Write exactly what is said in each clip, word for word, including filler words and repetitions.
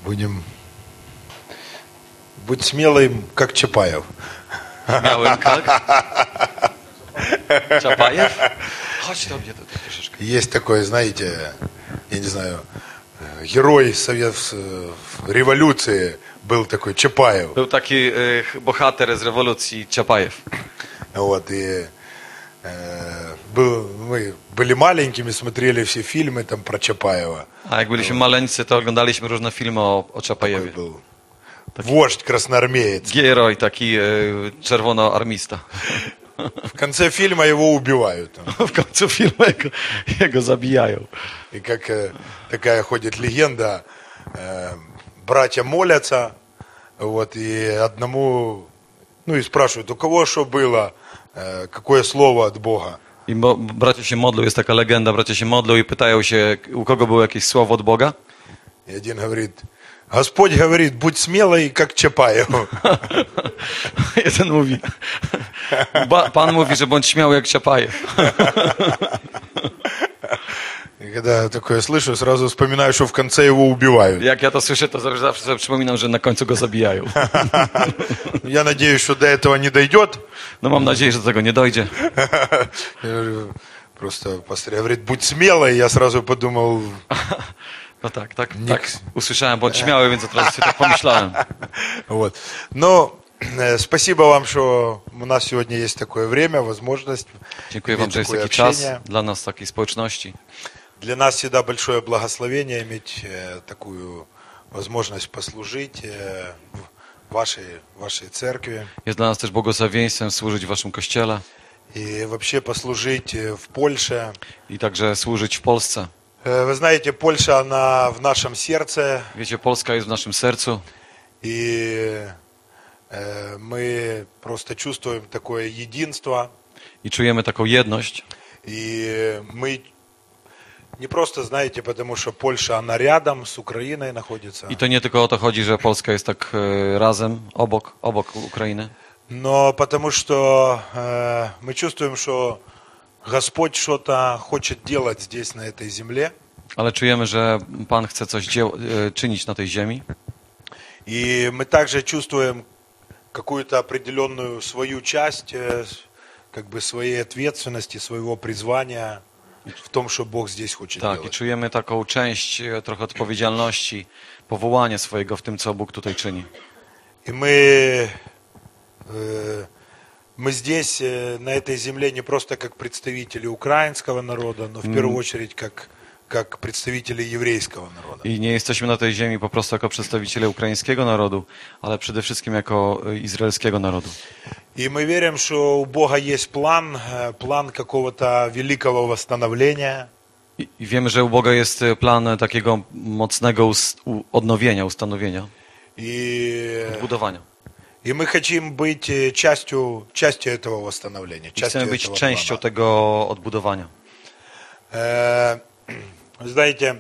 Будем... Будь смелым, как Чапаев. Śmiałym jak? Czapаев? Chodź do mnie tutaj troszeczkę. Есть такой, знаете, я не знаю, герой совет... революции был такой Чапаев. Był taki y, bohater z rewolucji Czapаев. Вот, и э, был, мы были маленькими, смотрели все фильмы там про Чапаева. A jak byliśmy maleńcy, to oglądaliśmy różne filmy o, o Такой Czapаевie. был вождь красноармеец. Gieroj, taki y, czerwonoarmista. В конце фильма его убивают. W końcu filmu jego, jego zabijają. И как э, такая ходит легенда, э, братья молятся, вот, и одному, ну и спрашивают, у кого что было, э, какое слово от Бога. I bo, bracia się modlą, jest taka legenda, bracia się modlą i pytają się, u kogo było jakieś słowo od Boga? И один говорит, Господь говорит, будь смелый, как Чапаев. Jeden mówi, ba, Pan mówi, że bądź śmiały jak Czapаев. И когда такое слышу, сразу вспоминаю, что в конце его убивают. Jak ja to słyszę, to zawsze sobie przypominam, że na końcu go zabijają. Я надеюсь, что до этого не дойдет. No mam nadzieję, że do tego nie dojdzie. Просто пастор говорит, будь смелый, я сразу подумал... No tak, tak, tak. Usłyszałem, bądź śmiały, więc od razu sobie tak pomyślałem. Вот. Но э, спасибо вам, что у нас сегодня есть такое время, возможность. Dziękuję wam, że jest taki czas dla nas, takiej społeczności. Для нас всегда большое благословение иметь э, такую возможность послужить э, в вашей, вашей церкви. Jest dla nas też błogosławieństwem służyć w waszym kościele. И вообще послужить в Польше. I także służyć w Polsce. Вы знаете, Польша, она в нашем сердце. Wiecie, Polska jest w naszym sercu. И э, мы просто чувствуем такое единство. I czujemy taką jedność. И мы не просто, знаете, потому что Польша, она рядом с Украиной находится. I to nie tylko o to chodzi, że Polska jest tak e, razem, obok, obok Ukrainy. Но потому что э, мы чувствуем, что Господь что-то хочет делать здесь, на этой земле. Ale czujemy, że Pan chce coś dzieł, e, czynić na tej ziemi. И мы также чувствуем какую-то определенную свою часть, э, как бы своей ответственности, своего призвания в том, что Бог здесь хочет Tak, i делать. czujemy taką część, e, trochę odpowiedzialności, powołanie swojego w tym, co Bóg tutaj czyni. И мы, э, мы здесь, э, на этой земле, не просто как представители украинского народа, но в Mm. первую очередь как, как представители еврейского народа. I nie jesteśmy na tej ziemi po prostu jako przedstawiciele ukraińskiego narodu, ale przede wszystkim jako e, izraelskiego narodu. И мы верим, что у Бога есть план, э, план какого-то великого восстановления. I, I wiemy, że u Boga jest e, plan e, takiego mocnego ust, u, odnowienia, ustanowienia, И, odbudowania. и мы хотим быть э, частью, частью этого восстановления. I Частью chcemy być этого częścią плана. tego odbudowania. Э, Вы знаете,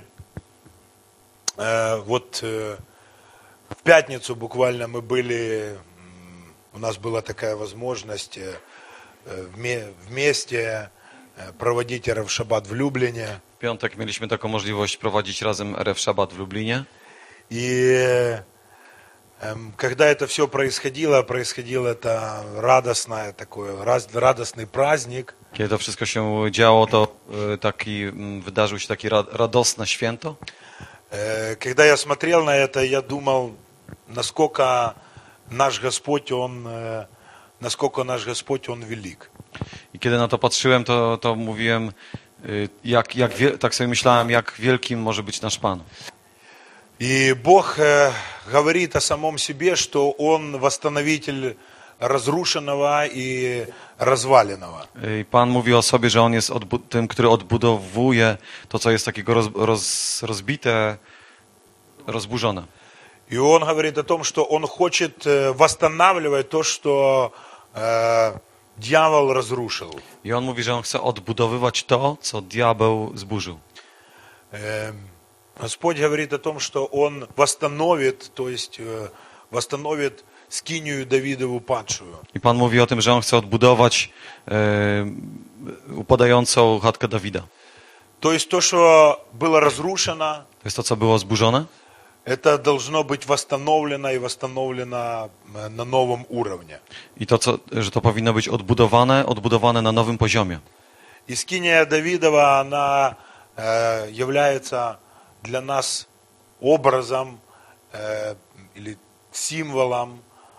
э, вот э, в пятницу буквально мы были, м, у нас была такая возможность э, вме- вместе э, проводить Эрев Шаббат в Люблине. W piątek mieliśmy taką możliwość prowadzić razem Erev Shabbat w Lublinie. И эм, когда это все происходило, происходило это радостное такое, раз- радостный праздник. Kiedy to wszystko się działo, to e, taki, mm, wydarzył się takie ra- radosne święto. Э, Когда я смотрел на это, я думал, насколько наш Господь, Он, э, насколько наш Господь, Он велик. I kiedy na to patrzyłem, to, to mówiłem, y, jak, jak wie, tak sobie myślałem, jak wielkim może być nasz Pan. И Бог э, говорит о самом себе, что Он восстановитель разрушенного и разваленного. I Pan mówi o sobie, że On jest odbu- tym, który odbudowuje to, co jest takiego roz, roz, rozbite, rozburzone. И Он говорит о том, что Он хочет э, восстанавливать то, что э, дьявол разрушил. I On mówi, że On chce odbudowywać to, co diabeł zburzył. Э, Господь говорит о том, что Он восстановит, то есть э, восстановит скинию Давидову падшую. I Pan mówi o tym, że On chce odbudować e, upadającą chatkę Dawida. То есть то, что было разрушено, To jest to, co było zburzone. это должно быть восстановлено и восстановлено э, на новом уровне. I to, co, że to powinno być odbudowane, odbudowane na nowym poziomie. И скиния Давидова, она э, является для нас образом э, или символом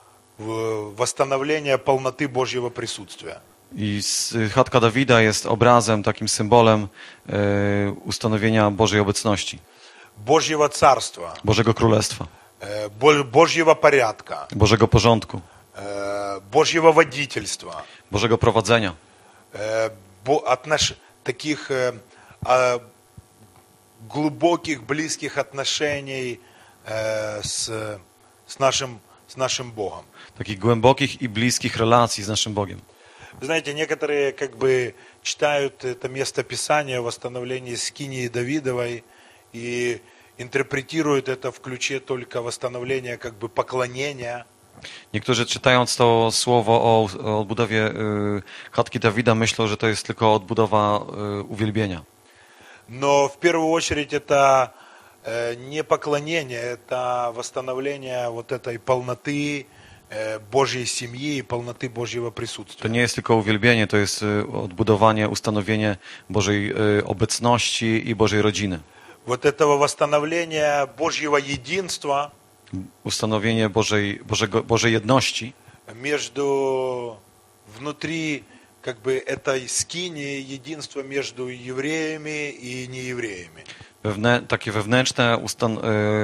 в- восстановления полноты Божьего присутствия. I s- chatka Dawida jest obrazem, takim symbolem e, ustanowienia Bożej obecności, Божьего царства, Bożego Królestwa, э, Бо- Божьего порядка, Bożego porządku, э, Божьего водительства, Bożego prowadzenia, э, бо- отнош- таких э, а, глубоких, близких отношений э, с, с нашим, с нашим Богом. takich głębokich i bliskich relacji z naszym Bogiem. Вы знаете, некоторые как бы читают это место Писания о восстановлении скинии Давидовой и интерпретируют это в ключе только восстановления как бы поклонения. Niektórzy czytając to słowo o, o odbudowie y, chatki Dawida myślą, że to jest tylko odbudowa y, uwielbienia. Но в первую очередь это э, не поклонение, это восстановление вот этой полноты э, Божьей семьи и полноты Божьего To присутствия. nie jest tylko uwielbienie, to jest y, odbudowanie, ustanowienie Bożej y, obecności i Bożej rodziny. Вот этого восстановления Божьего единства Ustanowienie Bożej, Bożego, Bożej jedności между внутри как бы этой скинии, единство между евреями и неевреями. wewnę, takie wewnętrzne ustan,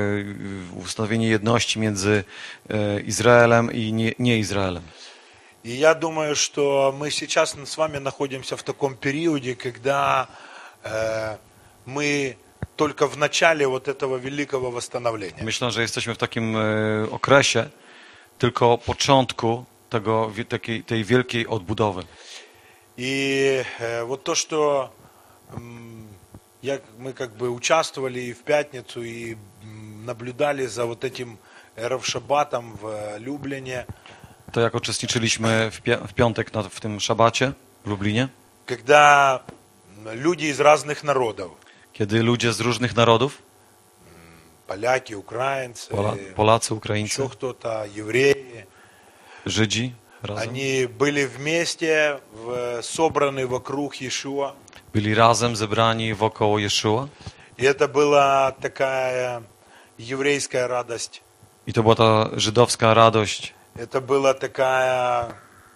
y, ustanowienie jedności między y, Izraelem i nie, nie Izraelem. И я думаю, что мы сейчас с вами находимся в таком периоде, когда э, мы только в начале вот этого великого восстановления. Myślę, że jesteśmy w takim y, okresie, tylko początku tego, wi- takiej, tej wielkiej odbudowy. И э, вот то, что м, я, мы как бы участвовали и в пятницу, и м, наблюдали за вот этим Эров-Шаббатом в Люблине, To jak uczestniczyliśmy w, pia- w piątek na, w tym szabacie w Lublinie, когда люди из разных народов, kiedy ludzie z różnych narodów, поляки, украинцы, Pola, Polacy, Ukraińcy, еще кто-то, евреи, Żydzi razem, они были вместе, в- собраны вокруг Иешуа. byli razem zebrani wokoło Jeszua. И это была такая еврейская радость. I to była ta żydowska radość, Это была такая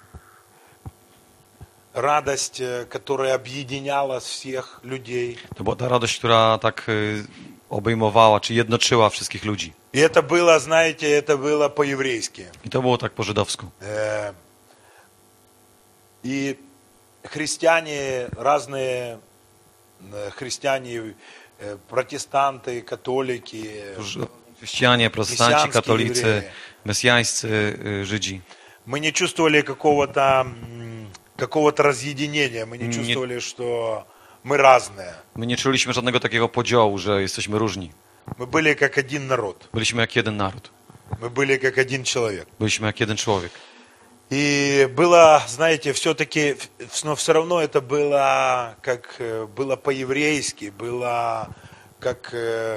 радость, э, которая объединяла всех людей. to była ta radość, która tak y, obejmowała, czy jednoczyła wszystkich ludzi. И это было, знаете, это было по-еврейски. I to było tak po żydowsku. Э, И христиане, разные э, христиане, э, протестанты, католики, Róż- Chrześcijanie, protestanci, Mesjańscy katolicy, Jewreje. mesjańscy y, Żydzi. мы не чувствовали какого-то м, какого-то разъединения, мы не Не- чувствовали, что мы разные. My nie czuliśmy żadnego takiego podziału, że jesteśmy różni. Мы были как один народ, Byliśmy jak jeden naród. мы были как один человек. Byliśmy jak jeden człowiek. И было, знаете, все-таки, но все равно это было как э, было по-еврейски, было как э,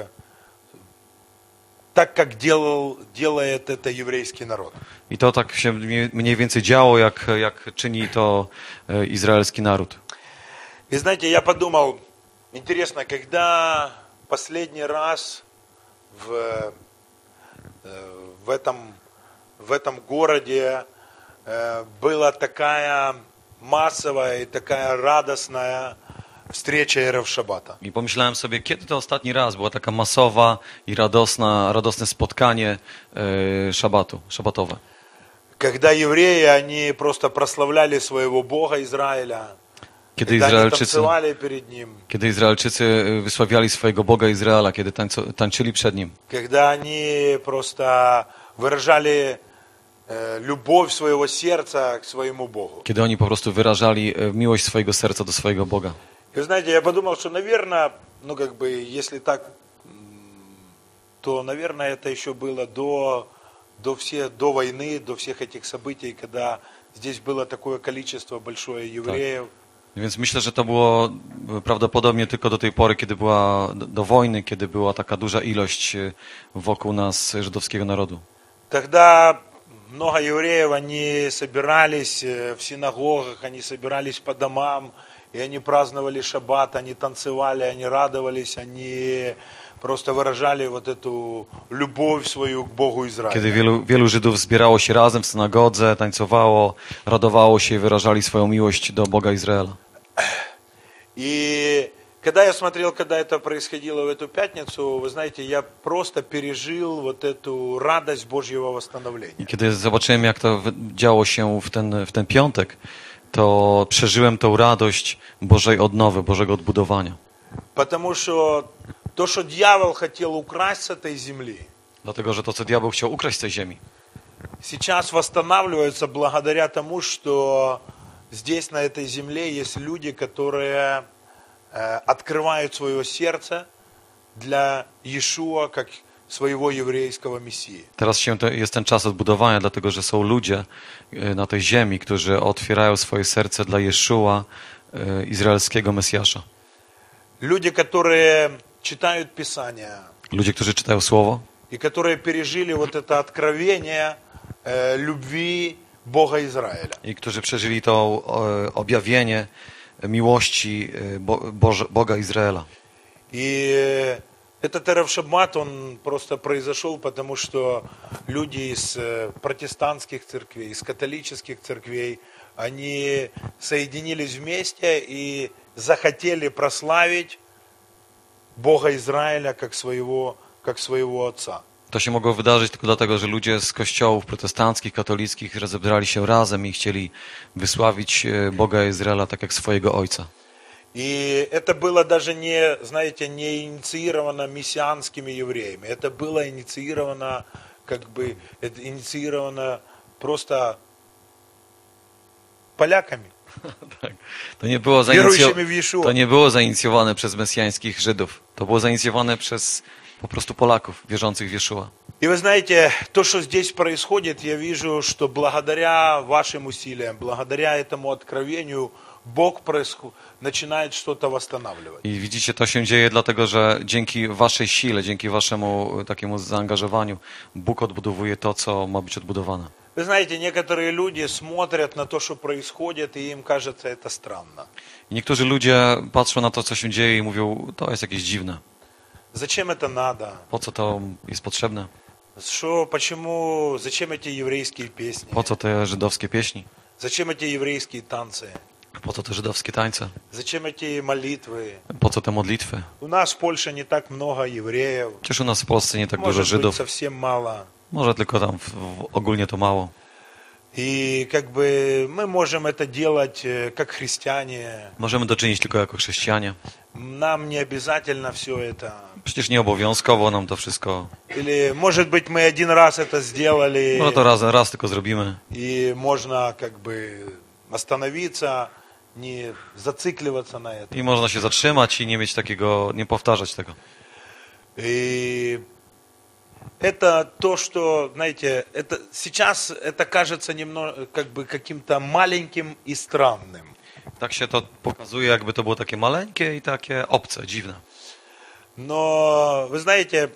так, как делал, делает это еврейский народ. I to tak się mniej- mniej więcej działo, jak, jak czyni to e, izraelski naród. И знаете, я подумал, интересно, когда последний раз в, э, в, этом, в этом gороде э, была такая массовая и такая радостная встреча Эрев Шаббата. I pomyślałem sobie, kiedy to ostatni raz była taka masowa i radosna, radosne spotkanie e, szabatu, szabatowe. Когда евреи, они просто прославляли своего Бога Израиля, Kiedy когда они Izraelczycy, танцевали перед Ним, kiedy Izraelczycy e, wysławiali swojego Boga Izraela, kiedy tańco, tańczyli przed Nim. когда они просто выражали э, любовь своего сердца к своему Богу. Kiedy oni po prostu wyrażali e, miłość swojego serca do swojego Boga. И вы знаете, я подумал, что, наверное, ну как бы, если так, м, то, наверное, это еще было до, до, все, до войны, до всех этих событий, когда здесь было такое количество большое евреев. Więc myślę, że to było prawdopodobnie tylko do tej pory, kiedy była do, do wojny, kiedy była taka duża ilość e, wokół nas żydowskiego narodu. Тогда много евреев, они собирались э, в синагогах, они собирались по домам, и они праздновали шаббат, они танцевали, они радовались, они просто выражали вот эту любовь свою к Богу Израиля. Kiedy wielu, wielu Żydów zbierało się razem w synagodze, tańcowało, radowało się i wyrażali swoją miłość do Boga Izraela. И когда я смотрел, когда это происходило в эту пятницу, вы знаете, я просто пережил вот эту радость Божьего восстановления. I kiedy zobaczyłem, jak to wy- działo się w ten, w ten piątek, to przeżyłem tą radość Bożej odnowy, Bożego odbudowania. Потому что то, что дьявол хотел украсть с этой земли, Dlatego, że to, co diabeł chciał ukraść z tej ziemi, сейчас восстанавливается благодаря тому, что здесь, на этой земле, есть люди, которые э, открывают свое сердце для Иешуа как своего еврейского мессии. teraz się to, jest ten czas odbudowania, dlatego, że są ludzie e, na tej ziemi, którzy otwierają swoje serce dla Jeszua, e, izraelskiego Mesjasza. Люди, которые читают Писание Ludzie, którzy czytają Słowo и которые пережили вот это откровение э, любви Бога Израиля. i którzy przeżyli to e, objawienie miłości e, Bo, Boże, Boga Izraela. И этот Эрев Шаббат, он просто произошел, потому что люди из э, протестантских церквей, из католических церквей, они соединились вместе и захотели прославить Бога Израиля как своего, как своего Отца. To się mogło wydarzyć tylko dlatego, że ludzie z kościołów protestanckich, katolickich rozebrali się razem i chcieli wysławić e, Boga Izraela tak jak swojego Ojca. И это было даже не, знаете, не инициировано мессианскими евреями. Это было инициировано, как бы, это инициировано просто поляками, Tak. To nie było верующими zainicjo- в Иешуа. to nie było zainicjowane przez mesjańskich Żydów. To było zainicjowane przez po prostu Polaków wierzących w Jeszua. И вы знаете, то, что здесь происходит, я вижу, что благодаря вашим усилиям, благодаря этому откровению, Бог происход... начинает что-то восстанавливать. I widzicie, to się dzieje dlatego, że dzięki waszej sile, dzięki waszemu takiemu zaangażowaniu, Bóg odbudowuje to, co ma być odbudowane. Вы знаете, некоторые люди смотрят на то, что происходит, и им кажется это странно. I niektórzy ludzie patrzą na to, co się dzieje i mówią, to jest jakieś dziwne. Зачем это надо? Po co to jest potrzebne? Что, почему, зачем эти еврейские песни? Po co te żydowskie pieśni? Зачем эти еврейские танцы? Po co te żydowskie tańce? Зачем эти молитвы? Po co te modlitwy? У нас в Польше не так много евреев. Przecież u nas w Polsce nie tak dużo Может быть, Żydów. совсем мало. Może tylko tam w, w, ogólnie to mało. И как бы мы можем это делать э, как христиане. Możemy to czynić tylko jako chrześcijanie. Нам не обязательно все это. Przecież nie obowiązkowo nam to wszystko. Или, может быть, мы один раз это сделали, No to raz, raz tylko zrobimy. и можно как бы остановиться, не зацикливаться на этом. I można się zatrzymać i nie mieć takiego, nie powtarzać tego. И это то, что, знаете, это сейчас это кажется немного как бы каким-то маленьким и странным. Tak się to pokazuje, jakby to było takie maleńkie i takie obce, dziwne. Но вы знаете,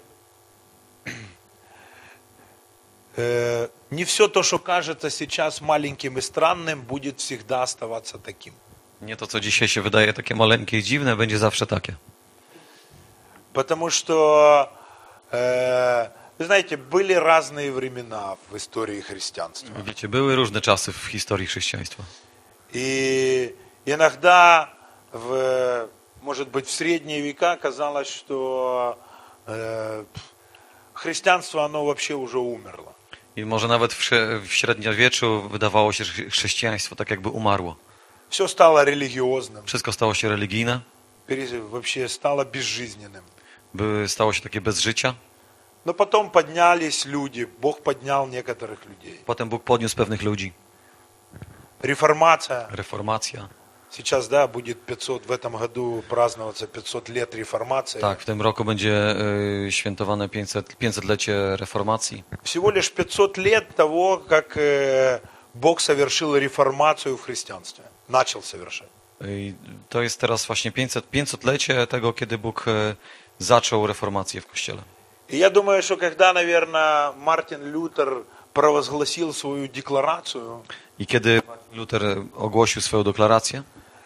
э, не все то, что кажется сейчас маленьким и странным, будет всегда оставаться таким. Nie to, co dzisiaj się wydaje takie maleńkie i dziwne, będzie zawsze takie. Потому что, э, вы знаете, были разные времена в истории христианства. Wiecie, były różne czasy w historii chrześcijaństwa. И иногда, в, может быть, в средние века казалось, что э, христианство, оно вообще уже умерло. I może nawet w, śre- w średniowieczu wydawało się, że chrześcijaństwo tak jakby umarło. Все стало религиозным, Wszystko stało się religijne, пере- вообще стало безжизненным. były, stało się takie bez życia. Но потом поднялись люди, Бог поднял некоторых людей. Potem Bóg podniósł pewnych ludzi. Реформация. Reformacja. Сейчас, да, будет пятьсот, в этом году праздноваться пятьсот лет реформации. Tak, w tym roku będzie y, świętowane pięćset, pięćsetlecie reformacji. Всего лишь пятьсот лет того, как э, Бог совершил реформацию в христианстве. Начал совершать. I to jest teraz właśnie pięćset, pięćsetlecie tego, kiedy Bóg e, zaczął reformację w Kościele. И я думаю, что когда, наверное, Мартин Лютер провозгласил свою декларацию, I kiedy Luther ogłosił swoją deklarację,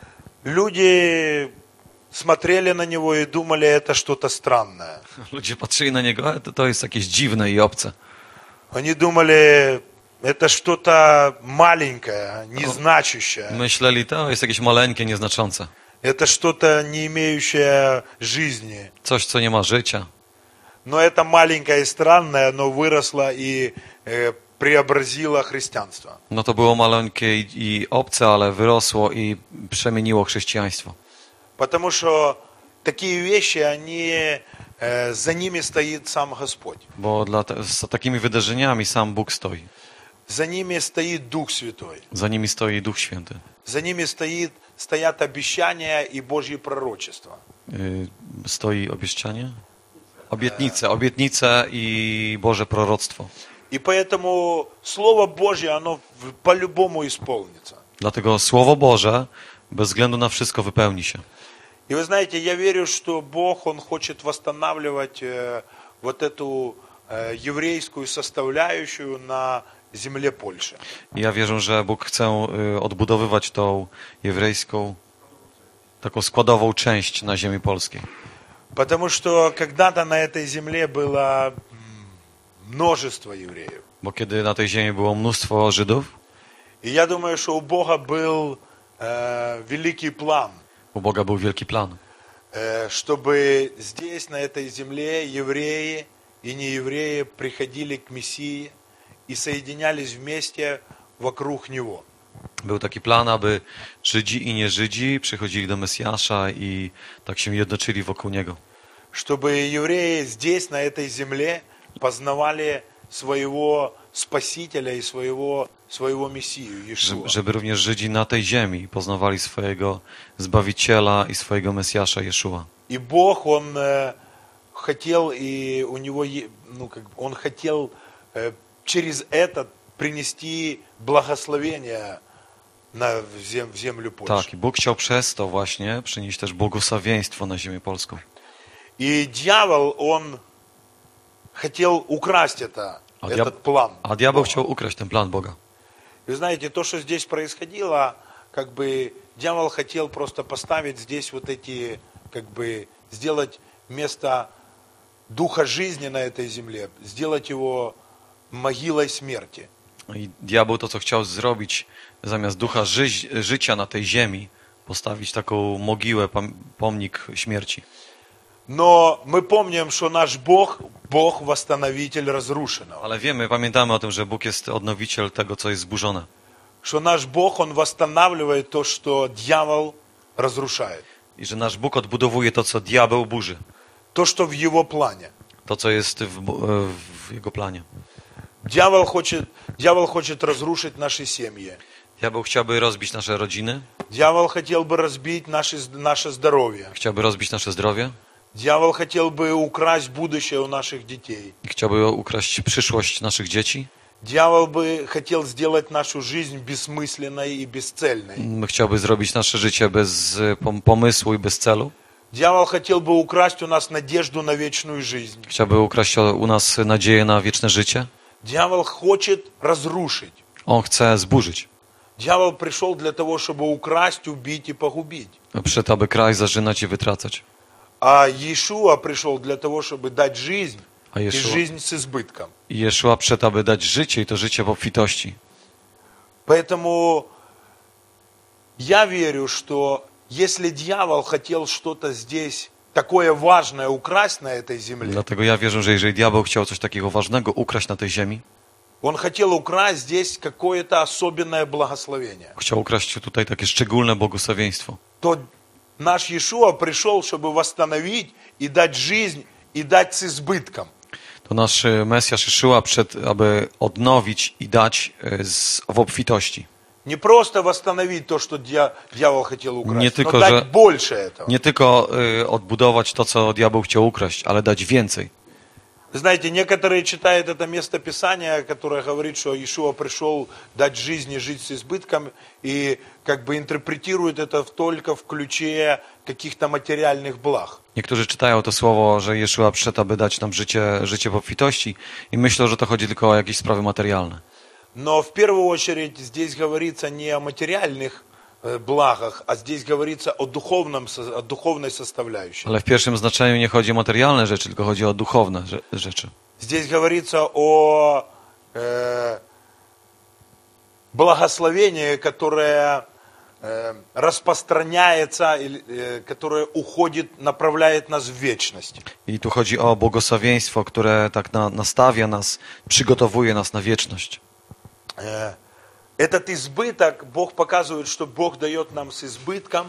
люди смотрели на него и думали, это что-то странное. ludzie patrzyli na niego, ale to, to jest jakieś dziwne i obce. Они думали, это что-то маленькое, незначащее. Myśleli, to jest jakieś maleńkie, nieznaczące. Это что-то, не имеющее жизни. Coś, co nie ma życia. Но это маленькое и странное, оно выросло и э, преобразило христианство. No to było maleńkie i, i obce, ale wyrosło i przemieniło chrześcijaństwo. Потому что такие вещи, они, э, за ними стоит сам Господь. Bo dla te, z takimi wydarzeniami sam Bóg stoi. За ними стоит Дух Святой. Za nimi stoi Duch Święty. За ними стоит, стоят обещания и Божьи пророчества. Yy, stoi obieszczanie? Obietnice, obietnice i Boże proroctwo. И поэтому Слово Божье, оно в- по-любому исполнится. Dlatego Słowo Boże bez względu na wszystko wypełni się. И вы знаете, я верю, что Бог, Он хочет восстанавливать э, вот эту э, еврейскую составляющую на земле Польши. I ja wierzę, że Bóg chce y, odbudowywać tą jewrejską, taką składową część na ziemi polskiej. Потому что когда-то на этой земле было м, множество евреев. Bo kiedy na tej ziemi było mnóstwo Żydów, И я думаю, что у Бога был э, великий план, u Boga był wielki plan, э, чтобы здесь, на этой земле, евреи и неевреи приходили к Мессии и соединялись вместе вокруг Него. Był taki plan, aby Żydzi i nie-Żydzi przychodzili do Mesjasza i tak się jednoczyli wokół Niego. Чтобы евреи здесь, на этой земле, познавали своего Спасителя и своего, своего Мессию, Иешуа. Żeby, żeby również Żydzi na tej ziemi poznawali swojego Zbawiciela i swojego Mesjasza Jeszua. И Бог, Он э, хотел, и у Него, е- ну, как, бы, Он хотел э, через это принести благословение на, в, зем, в землю Польши. Tak, i Bóg chciał przez to właśnie przynieść też błogosławieństwo na ziemię polską. И дьявол, он хотел украсть это, А этот дьявол- план. A diabeł Бога. chciał ukraść ten plan Boga. Вы знаете, то, что здесь происходило, как бы дьявол хотел просто поставить здесь вот эти, как бы сделать место духа жизни на этой земле, сделать его могилой смерти. I diabeł to, co chciał zrobić, zamiast ducha ży- życia na tej ziemi, postawić taką mogiłę, pom- pomnik śmierci. Но мы помним, что наш Бог, Бог восстановитель разрушенного. Ale wiemy, pamiętamy o tym, że Bóg jest odnowiciel tego, co jest zburzone. Что наш Бог, Он восстанавливает то, что дьявол разрушает. I że nasz Bóg odbudowuje to, co diabeł burzy. То, что в Его плане. To, co jest w, Bo- w Jego planie. Дьявол хочет, дьявол хочет разрушить наши семьи. Diabeł chciałby rozbić nasze rodziny, Дьявол хотел бы разбить наше, наше здоровье. chciałby rozbić nasze zdrowie Дьявол хотел бы украсть будущее у наших детей. i chciałby ukraść przyszłość naszych dzieci. Дьявол бы хотел сделать нашу жизнь бессмысленной и бесцельной. Chciałby zrobić nasze życie bez e, pom- pomysłu i bez celu. Дьявол хотел бы украсть у нас надежду на вечную жизнь. Chciałby ukraść o- u nas nadzieję na wieczne życie. Дьявол хочет разрушить. On chce zburzyć. Дьявол пришел для того, чтобы украсть, убить и погубить. Przed aby kraj zarzynać i wytracać. А Иешуа пришел для того, чтобы дать жизнь A и Jeszua, жизнь с избытком. i Jeszua przed aby dać życie i to życie w obfitości. Поэтому я верю, что если дьявол хотел что-то здесь такое важное украсть на этой земле, Dlatego ja wierzę, że jeżeli diabeł chciał coś takiego ważnego ukraść na tej ziemi, он хотел украсть здесь какое-то особенное благословение, chciał ukraść tutaj takie szczególne błogosławieństwo, то наш Иешуа пришел, чтобы восстановить и дать жизнь, и дать с избытком. to nasz e, Mesjasz Jeszua przed, aby odnowić i dać e, z, w obfitości. Не просто восстановить то, что дья- дьявол хотел украсть, Не но только дать же- больше этого. Nie tylko e, odbudować to, co diabeł chciał ukraść, ale dać więcej. Вы знаете, некоторые читают это место Писания, которое говорит, что Иешуа пришел дать жизнь и жить с избытком, и как бы интерпретируют это только в ключе каких-то материальных благ. Niektórzy czytają to słowo, że Jeszua przyszedł, aby dać nam życie, życie w obfitości i myślą, że to chodzi tylko o jakieś sprawy materialne. Но в первую очередь здесь говорится не о материальных э, благах, а здесь говорится о, духовном, со- о духовной составляющей. Ale w pierwszym znaczeniu nie chodzi o materialne rzeczy, tylko chodzi o duchowne rze- rzeczy. Здесь говорится о э, благословении, которое э, распространяется, или, э, которое уходит, направляет нас в вечность. I tu chodzi o błogosławieństwo, które tak na, nastawia nas, przygotowuje nas na wieczność. Э, Этот избыток, Бог показывает, что Бог дает нам с избытком.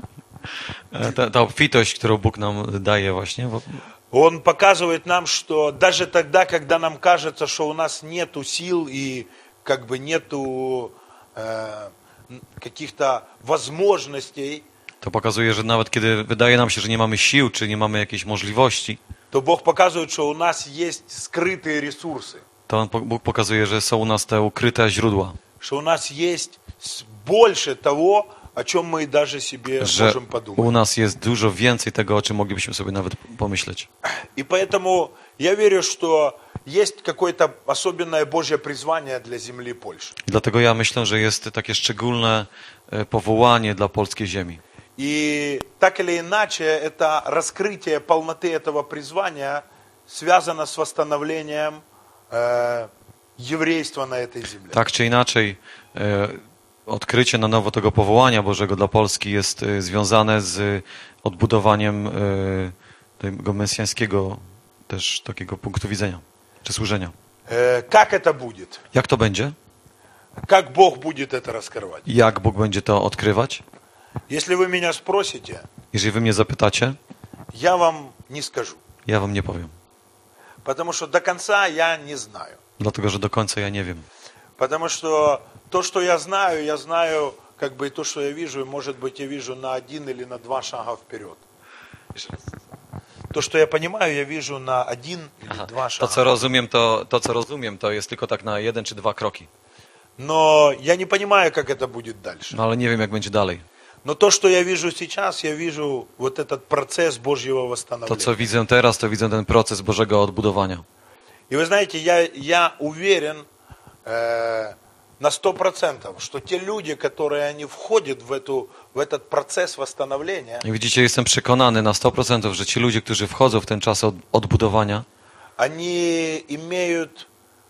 E, Ta, ta obfitość, którą Bóg nam daje właśnie, bo- Он показывает нам, что даже тогда, когда нам кажется, что у нас нету сил и как бы нету э, каких-то возможностей, to pokazuje, że nawet kiedy wydaje nam się, że nie mamy sił, czy nie mamy jakiejś możliwości, то Бог показывает, что у нас есть скрытые ресурсы, to on, po- Bóg pokazuje, że są u nas te ukryte źródła, что у нас есть с- больше того, о чем мы даже себе że можем u подумать. nas jest dużo więcej tego, o czym moglibyśmy sobie nawet pomyśleć. И поэтому я верю, что есть какое-то особенное Божье призвание для земли Польши. I dlatego ja myślę, że jest takie szczególne e, powołanie dla polskiej ziemi. И так или иначе, это раскрытие полноты этого призвания связано с восстановлением э, еврейства на этой земле. Tak czy inaczej, e, odkrycie na nowo tego powołania Bożego dla Polski jest e, związane z odbudowaniem e, tego mesjańskiego też takiego punktu widzenia, czy służenia. Э, как это будет? Jak to będzie? Как Бог будет это раскрывать? Jak Bóg będzie to odkrywać? Если вы меня спросите, Jeżeli wy mnie zapytacie, я вам не скажу. ja wam nie powiem. Потому что до конца я не знаю. Dlatego, że do końca ja nie wiem. Потому что то, что я знаю, я знаю, как бы и то, что я вижу, и, может быть, я вижу на один или на два шага вперед. То, что я понимаю, я вижу на один или Aha. два To, шага. co rozumiem, to, to, co rozumiem, to jest tylko tak na jeden czy dwa kroki. Но я не понимаю, как это будет дальше. No ale nie wiem, jak będzie dalej. Но то, что я вижу сейчас, я вижу вот этот процесс Божьего To, восстановления. co widzę teraz, to widzę ten proces Bożego odbudowania. И вы знаете, я, я уверен э, на сто процентов, что те люди, которые они входят в, эту, в этот процесс восстановления, I widzicie, jestem przekonany na sto procent, że ci ludzie, którzy wchodzą w ten czas od, odbudowania, они имеют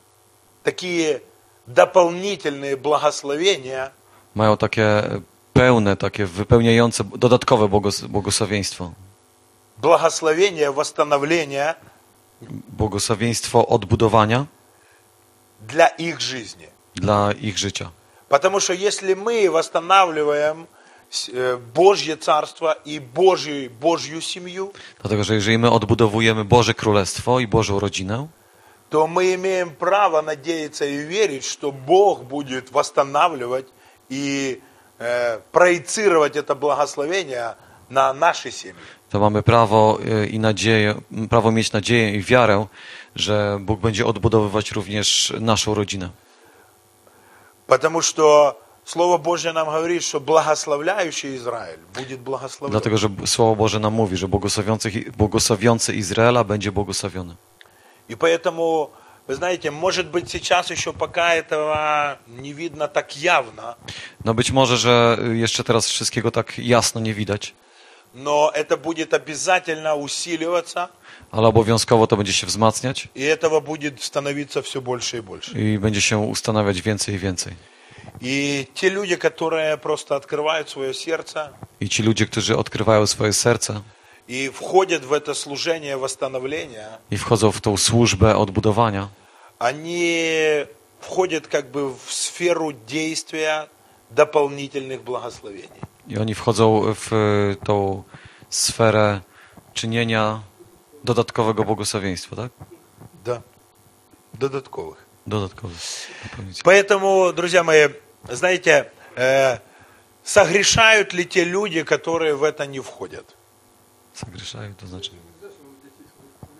такие дополнительные благословения, mają takie pełne, takie wypełniające, dodatkowe błogos- błogosławieństwo. благословения восстановления Błogosławieństwo odbudowania для их жизни. dla ich życia. Потому что если мы восстанавливаем э, Божье Царство и Божью, Божью семью, Dlatego, że jeżeli my odbudowujemy Boże Królestwo i Bożą rodzinę, то мы имеем право надеяться и верить, что Бог будет восстанавливать и э, проецировать это благословение на наши семьи. to mamy prawo e, i nadzieję, prawo mieć nadzieję i wiarę, że Bóg będzie odbudowywać również naszą rodzinę. Потому что Слово Божье нам говорит, что благословляющий Израиль будет благословлен. Dlatego, że Słowo Boże nam mówi, że błogosławiący, błogosławiący Izraela będzie błogosławiony. И поэтому, вы знаете, может быть сейчас еще пока этого не видно так явно, No być może, że jeszcze teraz wszystkiego tak jasno nie widać, но это будет обязательно усиливаться, ale obowiązkowo to będzie się wzmacniać и этого будет становиться все больше и больше. i będzie się ustanawiać więcej i więcej. И те люди, которые просто открывают свое сердце I ci ludzie, którzy odkrywają swoje serce и входят в это служение восстановления, i wchodzą w tą służbę odbudowania, они входят как бы в сферу действия дополнительных благословений. i oni wchodzą w tą sferę czynienia dodatkowego błogosławieństwa, tak? Да, додатковых. Dodatkowych. Поэтому, друзья мои, знаете, э, согрешают ли те люди, которые в это не входят? Zagrzeszają, to znaczy...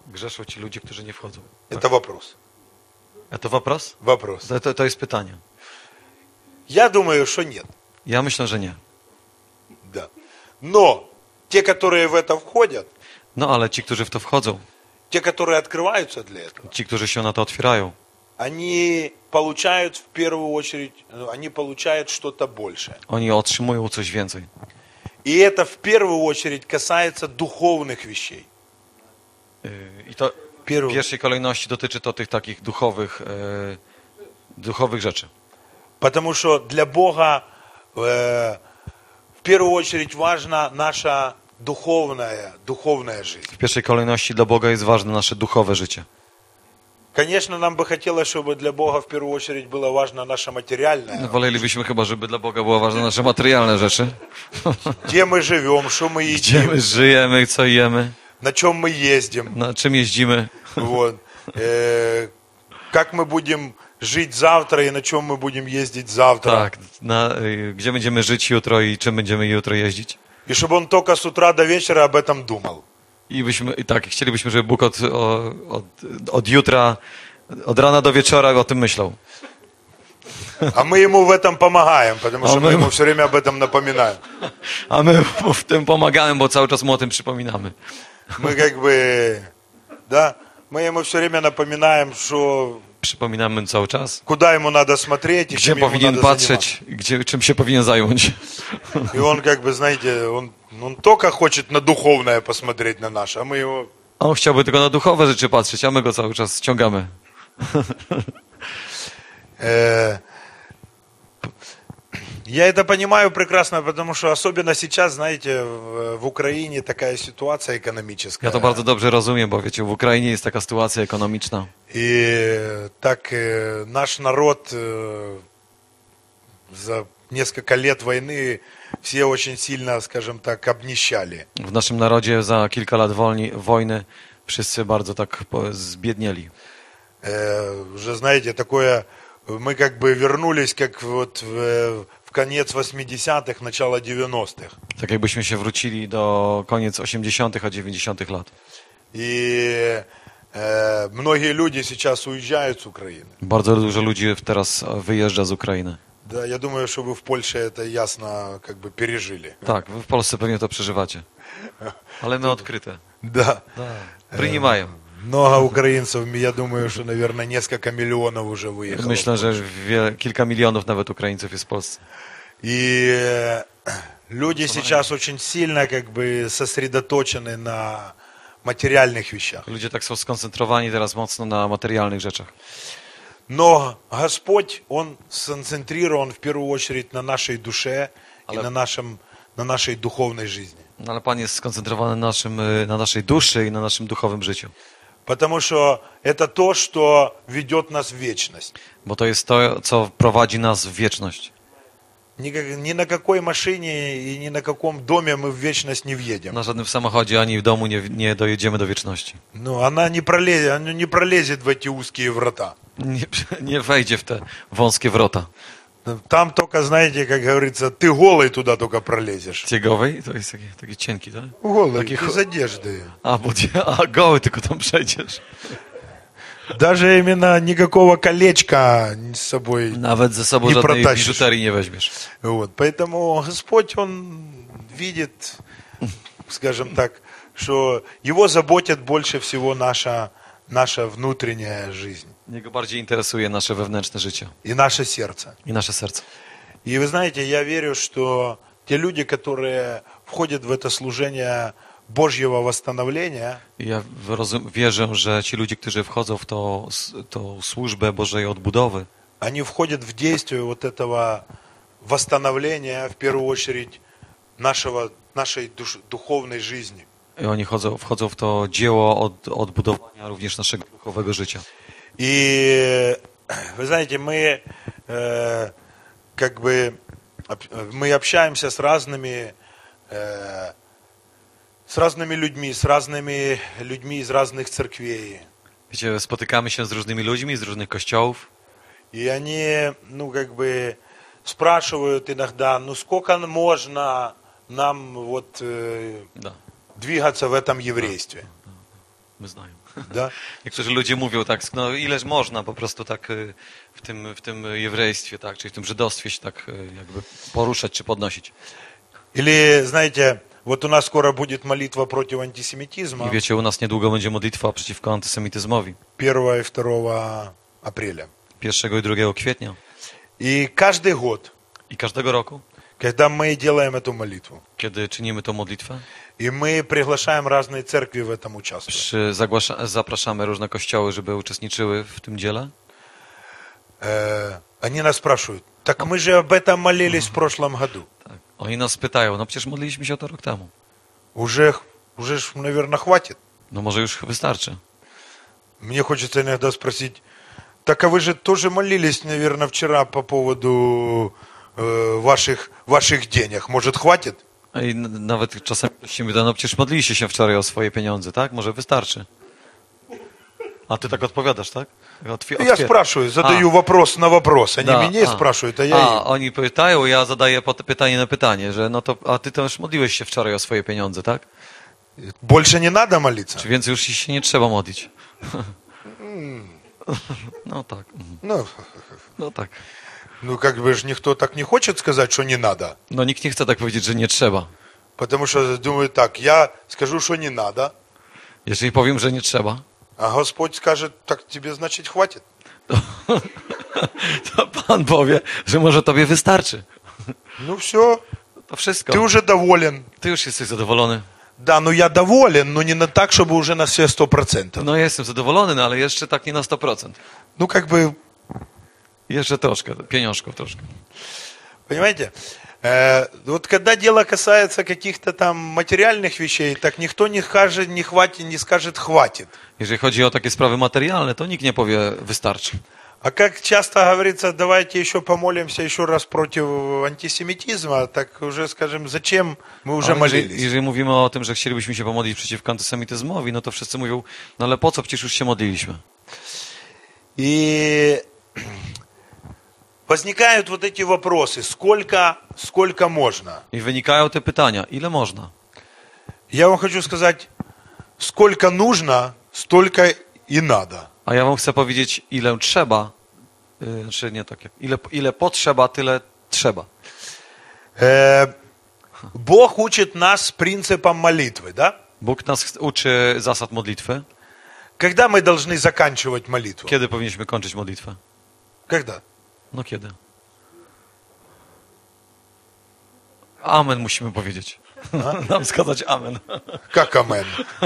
Grzeszą ci ludzie, którzy nie wchodzą. Это вопрос. To вопрос? Вопрос. To, to, to jest pytanie. Я думаю, что нет. Ja myślę, że nie. Да. Но те, которые в это входят, No ale ci, którzy w to wchodzą, те, которые открываются для этого, ci, którzy się na to otwierają, они получают в первую очередь, ну, они получают что-то большее. oni otrzymują coś więcej. И это в первую очередь касается духовных вещей. Yy, I to w Первую. pierwszej kolejności dotyczy to tych takich duchowych, yy, duchowych rzeczy. Потому что для Бога э, в первую очередь важна наша духовная, духовная жизнь. W pierwszej kolejności dla Boga jest ważne nasze duchowe życie. Конечно, нам бы хотелось, чтобы для Бога в первую очередь было важно наше материальное. No, wolelibyśmy chyba, żeby dla Boga było ważne nasze materialne rzeczy. Где мы живем, что мы Gdzie едим, my żyjemy, co jemy, на чем мы ездим, na czym jeździmy, вот, э, как мы будем жить завтра и на чем мы будем ездить завтра. tak, na, yy, gdzie będziemy żyć jutro i czym będziemy jutro jeździć. И чтобы он только с утра до вечера об этом думал. I, byśmy, i tak, chcielibyśmy, żeby Bóg od, o- od, od jutra, od rana do wieczora o tym myślał. А мы ему в этом помогаем, потому А что мы мы- ему все время об этом напоминаем. A my mu w tym pomagamy, bo cały czas mu o tym przypominamy. Мы как бы, да, мы ему все время напоминаем, что Przypominamy mu cały czas, куда ему надо смотреть и gdzie чем ему powinien надо patrzeć, gdzie, czym się powinien zająć. заниматься. И он как бы, знаете, он, он только хочет на духовное посмотреть на наше, а мы его... On chciałby tylko na duchowe rzeczy patrzeć, a my go cały czas ściągamy. э, Я это понимаю прекрасно, потому что особенно сейчас, знаете, в, в Украине такая ситуация экономическая. Ja to bardzo dobrze rozumiem, bo wiecie, w Ukrainie jest taka sytuacja ekonomiczna. И так э, наш народ э, за несколько лет войны все очень сильно, скажем так, обнищали. W naszym narodzie za kilka lat wolni, wojny wszyscy bardzo tak po- zbiednieli. Э, Уже, знаете, такое, мы как бы вернулись как вот в, в конец восьмидесятых, начало девяностых. Tak jakbyśmy się wrócili do koniec osiemdziesiątych, a dziewięćdziesiątych lat. И э, многие люди сейчас уезжают с Украины. Bardzo dużo ludzi teraz wyjeżdża z Ukrainy. Да, я думаю, что вы в Польше это ясно как бы пережили. Tak, wy w Polsce pewnie to przeżywacie. Ale my odkryte. Да. Принимаем. Много украинцев, я думаю, что, наверное, несколько миллионов уже выехало. Myślę, że wie, kilka milionów nawet Ukraińców jest w Polsce. И э, люди сейчас очень сильно как бы сосредоточены на материальных вещах. Ludzie tak są skoncentrowani teraz mocno na materialnych rzeczach. Но Господь, Он сконцентрирован в первую очередь на нашей душе и Ale- на, нашем, на нашей духовной жизни. No, ale Pan jest skoncentrowany na, naszym, y, na naszej duszy i na naszym duchowym życiu. Потому что это то, что ведет нас в вечность. Bo to jest to, co prowadzi nas w wieczność. Ни, как- ни на какой машине и ни на каком доме мы в вечность не въедем. Na żadnym samochodzie ani w domu nie, nie dojedziemy do wieczności. Ну, она не пролезет, она не пролезет в эти узкие врата. Nie, nie wejdzie w te wąskie wrota. Там только, знаете, как говорится, ты голый туда только пролезешь. Ciegowej? To jest taki, taki cienki, tak? Голый, Taki без cho- одежды. a, bo, a, goły tylko tam przejdziesz. Даже именно никакого колечка с собой. Nawet ze sobą Nie żadnej protaścisz. biżuterii nie weźmiesz. Вот. Поэтому Господь, Он видит, скажем так, что Его заботит больше всего наша, наша внутренняя жизнь Niego bardziej interesuje nasze wewnętrzne życie и наше сердце. i nasze serce. И вы знаете, я верю, что те люди, которые входят в это служение Божьего восстановления, I ja rozum, wierzę, że ci ludzie, którzy wchodzą w to, tą służbę Bożej odbudowy, они входят в действие вот этого восстановления, в первую очередь, нашего, нашей душ, духовной жизни. i oni chodzą, wchodzą w to dzieło od, odbudowania również naszego duchowego życia. И вы знаете, мы э, как бы об- мы общаемся с разными э, с разными людьми, с разными людьми из разных церквей. Wiecie, spotykamy się z różnymi ludźmi z różnych kościołów И они, ну, как бы спрашивают иногда, ну, сколько можно нам вот э, da, двигаться в этом еврействе. my znają. Да? Niektórzy ludzie mówią tak, no ileż można po prostu tak y, w tym, w tym jewrejstwie, tak, czyli w tym żydostwie się tak y, jakby poruszać czy podnosić. Или, знаете, вот у нас скоро будет молитва против антисемитизма I wiecie, u nas niedługo będzie modlitwa przeciwko antysemityzmowi. первого и второго апреля. pierwszego i drugiego kwietnia. И каждый год, I każdego roku, когда мы делаем эту молитву, kiedy czynimy tą modlitwę, и мы приглашаем разные церкви в этом участвовать, przy, zagłasza, zapraszamy różne kościoły, żeby uczestniczyły w tym dziele. э, они нас spрашивают, так мы же об этом молились в прошлом году. Tak. Oni nas pytają, no przecież modliliśmy się o to rok temu. Уже, уже, ж, наверное, хватит. No może już wystarczy. Мне хочется иногда спросить, так а вы же тоже молились, наверное, вчера по поводу э, ваших, ваших денег. Может, хватит? A I n- nawet czasem ktoś się pyta, no przecież modliliście się wczoraj o swoje pieniądze, tak? Może wystarczy. A ty tak odpowiadasz, tak? Otwie- Я otwier- спрашиваю, задаю А. вопрос на вопрос. Они Да, меня а. спрашивают, а я A, им. oni pytają, ja zadaję pot- pytanie na pytanie, że no to, a ty też modliłeś się wczoraj o swoje pieniądze, tak? Больше не надо молиться? Czy więcej już się nie trzeba modlić? No tak, mhm. Ну, no tak. ну, как бы же никто так не хочет сказать, что не надо. No nikt nie chce tak powiedzieć, że nie trzeba. Потому что думаю так, я скажу, что не надо, Jeżeli powiem, że nie trzeba, а Господь скажет, так тебе, значит, хватит. to Pan powie, że może tobie wystarczy. Ну, все, To wszystko. ты уже доволен. Ty już jesteś zadowolony. Да, ну я доволен, но не на так, чтобы уже на все сто процентов. No jestem zadowolony, no ale jeszcze tak nie na sto procent. Ну, как бы, Jeszcze troszkę, pieniążków troszkę. понимаете, э, вот когда дело касается каких-то там материальных вещей, так никто не скажет, не хватит, не скажет хватит. Jeżeli chodzi o takie sprawy materialne, to nikt nie powie wystarczy. А как часто говорится, давайте еще помолимся еще раз против антисемитизма, так уже скажем, зачем мы уже Ale jeżeli, молились? jeżeli mówimy o tym, że chcielibyśmy się pomodlić przeciwko antysemityzmowi, no to wszyscy mówią, no ale po co, przecież już się modliliśmy. И возникают вот эти вопросы, сколько, сколько можно? I wynikają te pytania, ile można? Я вам хочу сказать, сколько нужно, столько и надо. A ja wam chcę powiedzieć, ile trzeba, yy, znaczy nie tak jak, ile, ile potrzeba, tyle trzeba. Э, Бог учит нас принципам молитвы, да? Bóg nas uczy zasad modlitwy. Когда мы должны заканчивать молитву? Kiedy powinniśmy kończyć modlitwę? Когда? No kiedy? Amen musimy powiedzieć. Nam skazać amen. Как амен?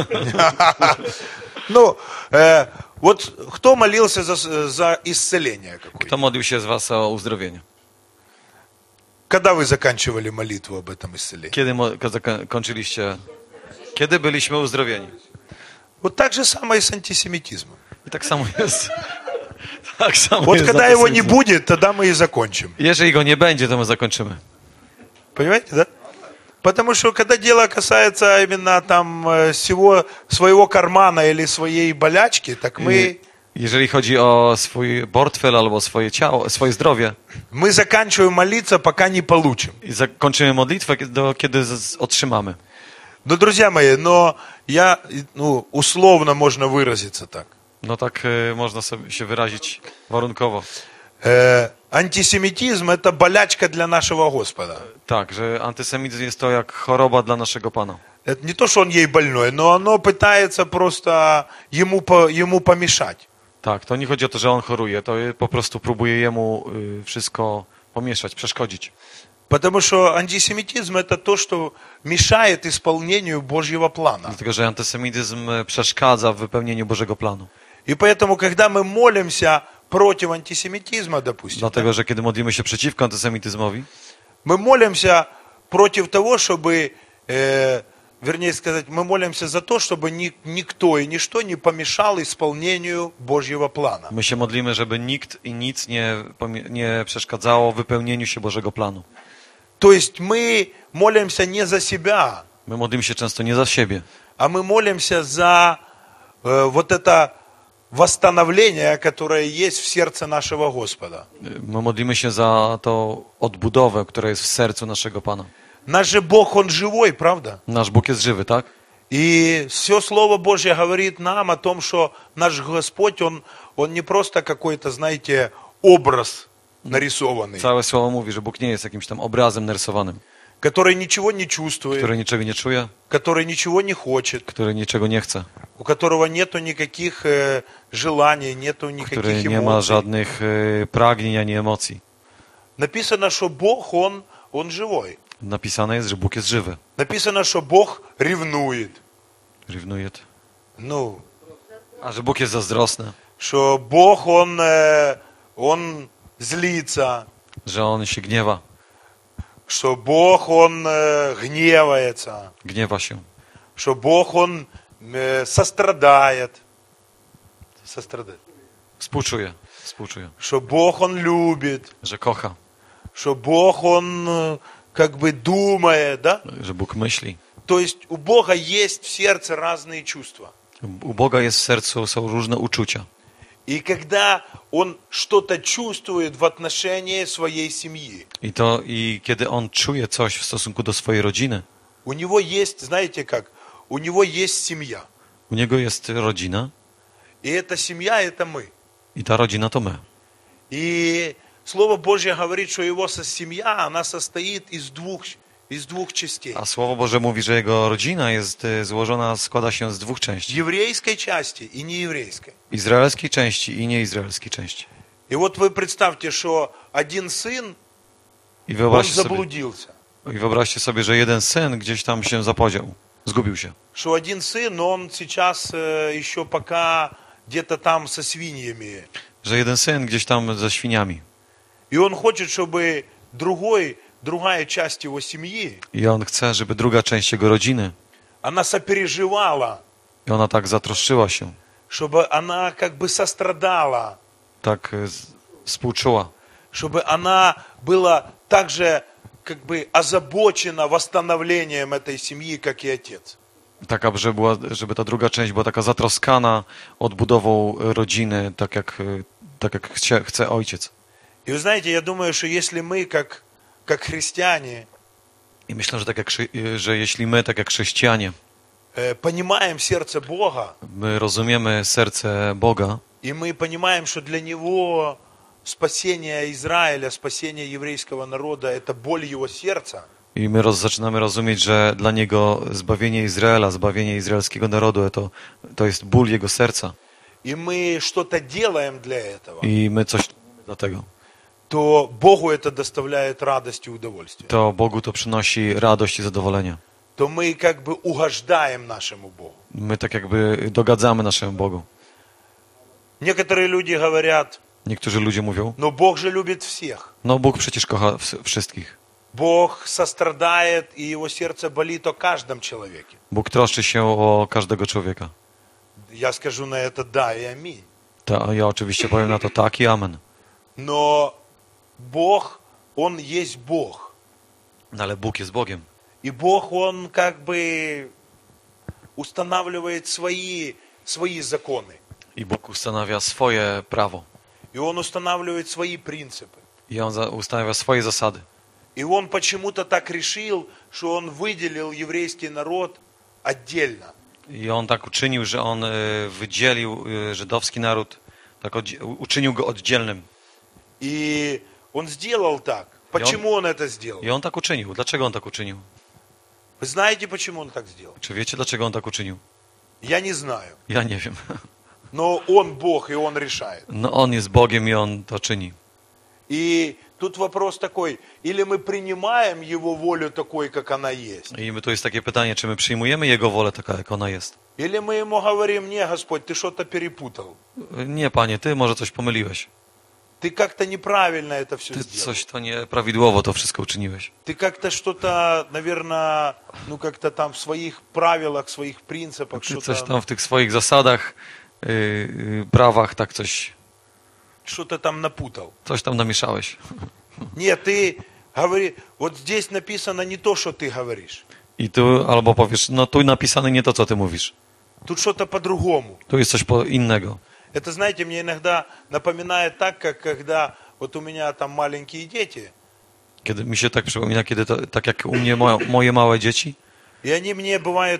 Ну, э, вот кто молился за, за исцеление какое-то? Kto modlił się z was o uzdrowienie? Когда вы заканчивали молитву об этом исцелении? Kiedy mo- zaka- kończyliście? Kiedy byliśmy uzdrowieni? Вот так же самое и с антисемитизмом. I tak samo jest. Tak samo Вот jest. когда z его не antysemityzmem. будет, тогда мы и закончим. Jeżeli go nie będzie, to my zakończymy. Понимаете, да? Потому что когда дело касается именно там э, всего своего кармана или своей болячки, так мы, I jeżeli chodzi o swój portfel albo swoje ciało, swoje zdrowie, мы заканчиваем молиться, пока не получим. i zakończymy modlitwę, kiedy, do, kiedy z- otrzymamy. Но, друзья мои, но я, ну, условно можно выразиться так. No tak y, można sobie się wyrazić warunkowo. Э, антисемитизм – это болячка для нашего Господа. Tak, że antysemityzm jest to jak choroba dla naszego Pana. Это не то, что он ей больной, но оно пытается просто ему, по, ему помешать. Tak, to nie chodzi o to, że on choruje, to y, po prostu próbuje jemu y, wszystko pomieszać, przeszkodzić. Потому что антисемитизм – это то, что мешает исполнению Божьего плана. Dlatego, że antysemityzm y, przeszkadza w wypełnieniu Bożego planu. И поэтому, когда мы молимся против антисемитизма, допустим, Dlatego, że kiedy modlimy się przeciwko antysemityzmowi, мы молимся против того, чтобы, э, вернее сказать, мы молимся за то, чтобы ни, никто и ничто не помешал исполнению Божьего плана. my się modlimy, żeby nikt i nic nie, pomie- nie przeszkadzało wypełnieniu się Bożego planu. То есть мы молимся не за себя, My modlimy się często nie za siebie, а мы молимся за э, вот это восстановление, которое есть в сердце нашего Господа. my modlimy się za tą odbudowę, która jest w sercu naszego Pana. Наш же Бог, Он живой, правда? Nasz Bóg jest żywy, tak? И все Слово Божье говорит нам о том, что наш Господь, Он, он не просто какой-то, знаете, образ нарисованный, Całe słowo mówi, że Bóg nie jest jakimś tam obrazem narysowanym, который ничего не чувствует, który niczego nie czuje, который ничего не хочет, który niczego nie chce, у которого нету никаких э, желаний, нету никаких który nie ma эмоций. żadnych e, pragnień ani emocji. Написано, что Бог, Он, Он живой. Napisane jest, że Bóg jest żywy. Написано, что Бог ревнует. Rywnuję. Ну, A że Bóg jest zazdrosny, что Бог, Он, э, Он злится, że On się gniewa, что Бог, Он э, гневается, gniewa się, что Бог, Он э, сострадает, сострадает, współczuje, współczuje, что Бог, Он любит, że kocha, что Бог, Он э, как бы думает, да? że Bóg myśli. То есть у Бога есть в сердце разные чувства. U Boga jest w sercu, są różne uczucia. И когда Он что-то чувствует в отношении своей семьи, I to, i kiedy On czuje coś w stosunku do swojej rodziny, у Него есть, знаете как, у Него есть семья. u Niego jest rodzina И эта семья, это мы. i ta rodzina to my. И Слово Божье говорит, что Его со- семья, она состоит из двух, из двух частей. A Słowo Boże mówi, że Jego rodzina jest e, złożona, składa się z dwóch części. Еврейской части и нееврейской. Izraelskiej części i nieizraelskiej części. И вот вы представьте, что один сын, I он wyobraźcie sobie, заблудился. i wyobraźcie sobie, że jeden syn gdzieś tam się zapodział, zgubił się. Что один сын, он сейчас э, еще пока где-то там со свиньями. Że jeden syn gdzieś tam ze świniami. И он хочет, чтобы другой, другая часть его семьи, I on chce, żeby druga część jego rodziny, она сопереживала, i ona tak zatroszczyła się, чтобы она как бы сострадала, tak e, z- współczuła, чтобы она была также как бы озабочена восстановлением этой семьи, как и отец. tak aby żeby, była, żeby ta druga część była taka zatroskana odbudową rodziny, tak jak, e, tak jak chce, chce ojciec. И вы знаете, я думаю, что если мы как, как христиане I myślę, że tak jak, chrze- e, że jeśli my, tak jak chrześcijanie, э, понимаем сердце Бога, my rozumiemy serce Boga и мы понимаем, что для Него спасение Израиля, спасение еврейского народа – это боль Его сердца, i my roz, zaczynamy rozumieć, że dla Niego zbawienie Izraela, zbawienie izraelskiego narodu to, to jest ból Jego serca и мы что-то делаем для этого, i my coś robimy dla tego, то Богу это доставляет радость и удовольствие. to Bogu to przynosi radość i zadowolenie. То мы как бы угождаем нашему Богу. My tak jakby dogadzamy naszemu Bogu. Некоторые люди говорят, Niektórzy ludzie mówią, но Бог же любит всех. no Bóg przecież kocha ws- wszystkich. Бог сострадает, и Его сердце болит о каждом человеке. Bóg troszczy się o każdego człowieka. Я скажу на это да и аминь. To ja oczywiście powiem na to tak i amen. Но Бог, Он есть Бог. No ale Bóg jest Bogiem. И Бог, Он как бы устанавливает свои, свои законы. I Bóg ustanawia swoje prawo. И Он устанавливает свои принципы. I On za- ustanawia swoje zasady. И Он почему-то так решил, что Он выделил еврейский народ отдельно. I On tak uczynił, że On e, wydzielił e, żydowski naród, tak oddzie- uczynił go oddzielnym. И Он сделал так. Почему Он это сделал? I On tak uczynił. Dlaczego On tak uczynił? Вы знаете, почему Он так сделал? Czy wiecie, dlaczego On tak uczynił? Я не знаю. Ja nie wiem. Но Он Бог, и Он решает. No On jest Bogiem i On to czyni. И тут вопрос такой, или мы принимаем Его волю такой, как она есть, I my, tu jest takie pytanie, czy my przyjmujemy Jego wolę taka, jak ona jest? или мы Ему говорим, не, Господь, Ты что-то перепутал. Nie, Panie, Ty może coś pomyliłeś. Ты как-то неправильно это все Ty сделал. coś to nieprawidłowo to wszystko uczyniłeś. Ты как-то что-то, наверное, ну как-то там в своих правилах, своих принципах Ty coś что-то, tam w tych swoich zasadach, yy, yy, prawach, tak coś, что-то там напутал. coś tam namieszałeś. Нет, ты говори, вот здесь написано не то, что ты говоришь. I tu albo powiesz, no tu napisane nie to, co Ty mówisz. Тут что-то по-другому. Tu jest coś po innego. Это, знаете, мне иногда напоминает так, как когда вот у меня там маленькие дети, Kiedy mi się tak przypomina, kiedy to, tak jak u mnie moje, moje małe dzieci, и они мне, бывает,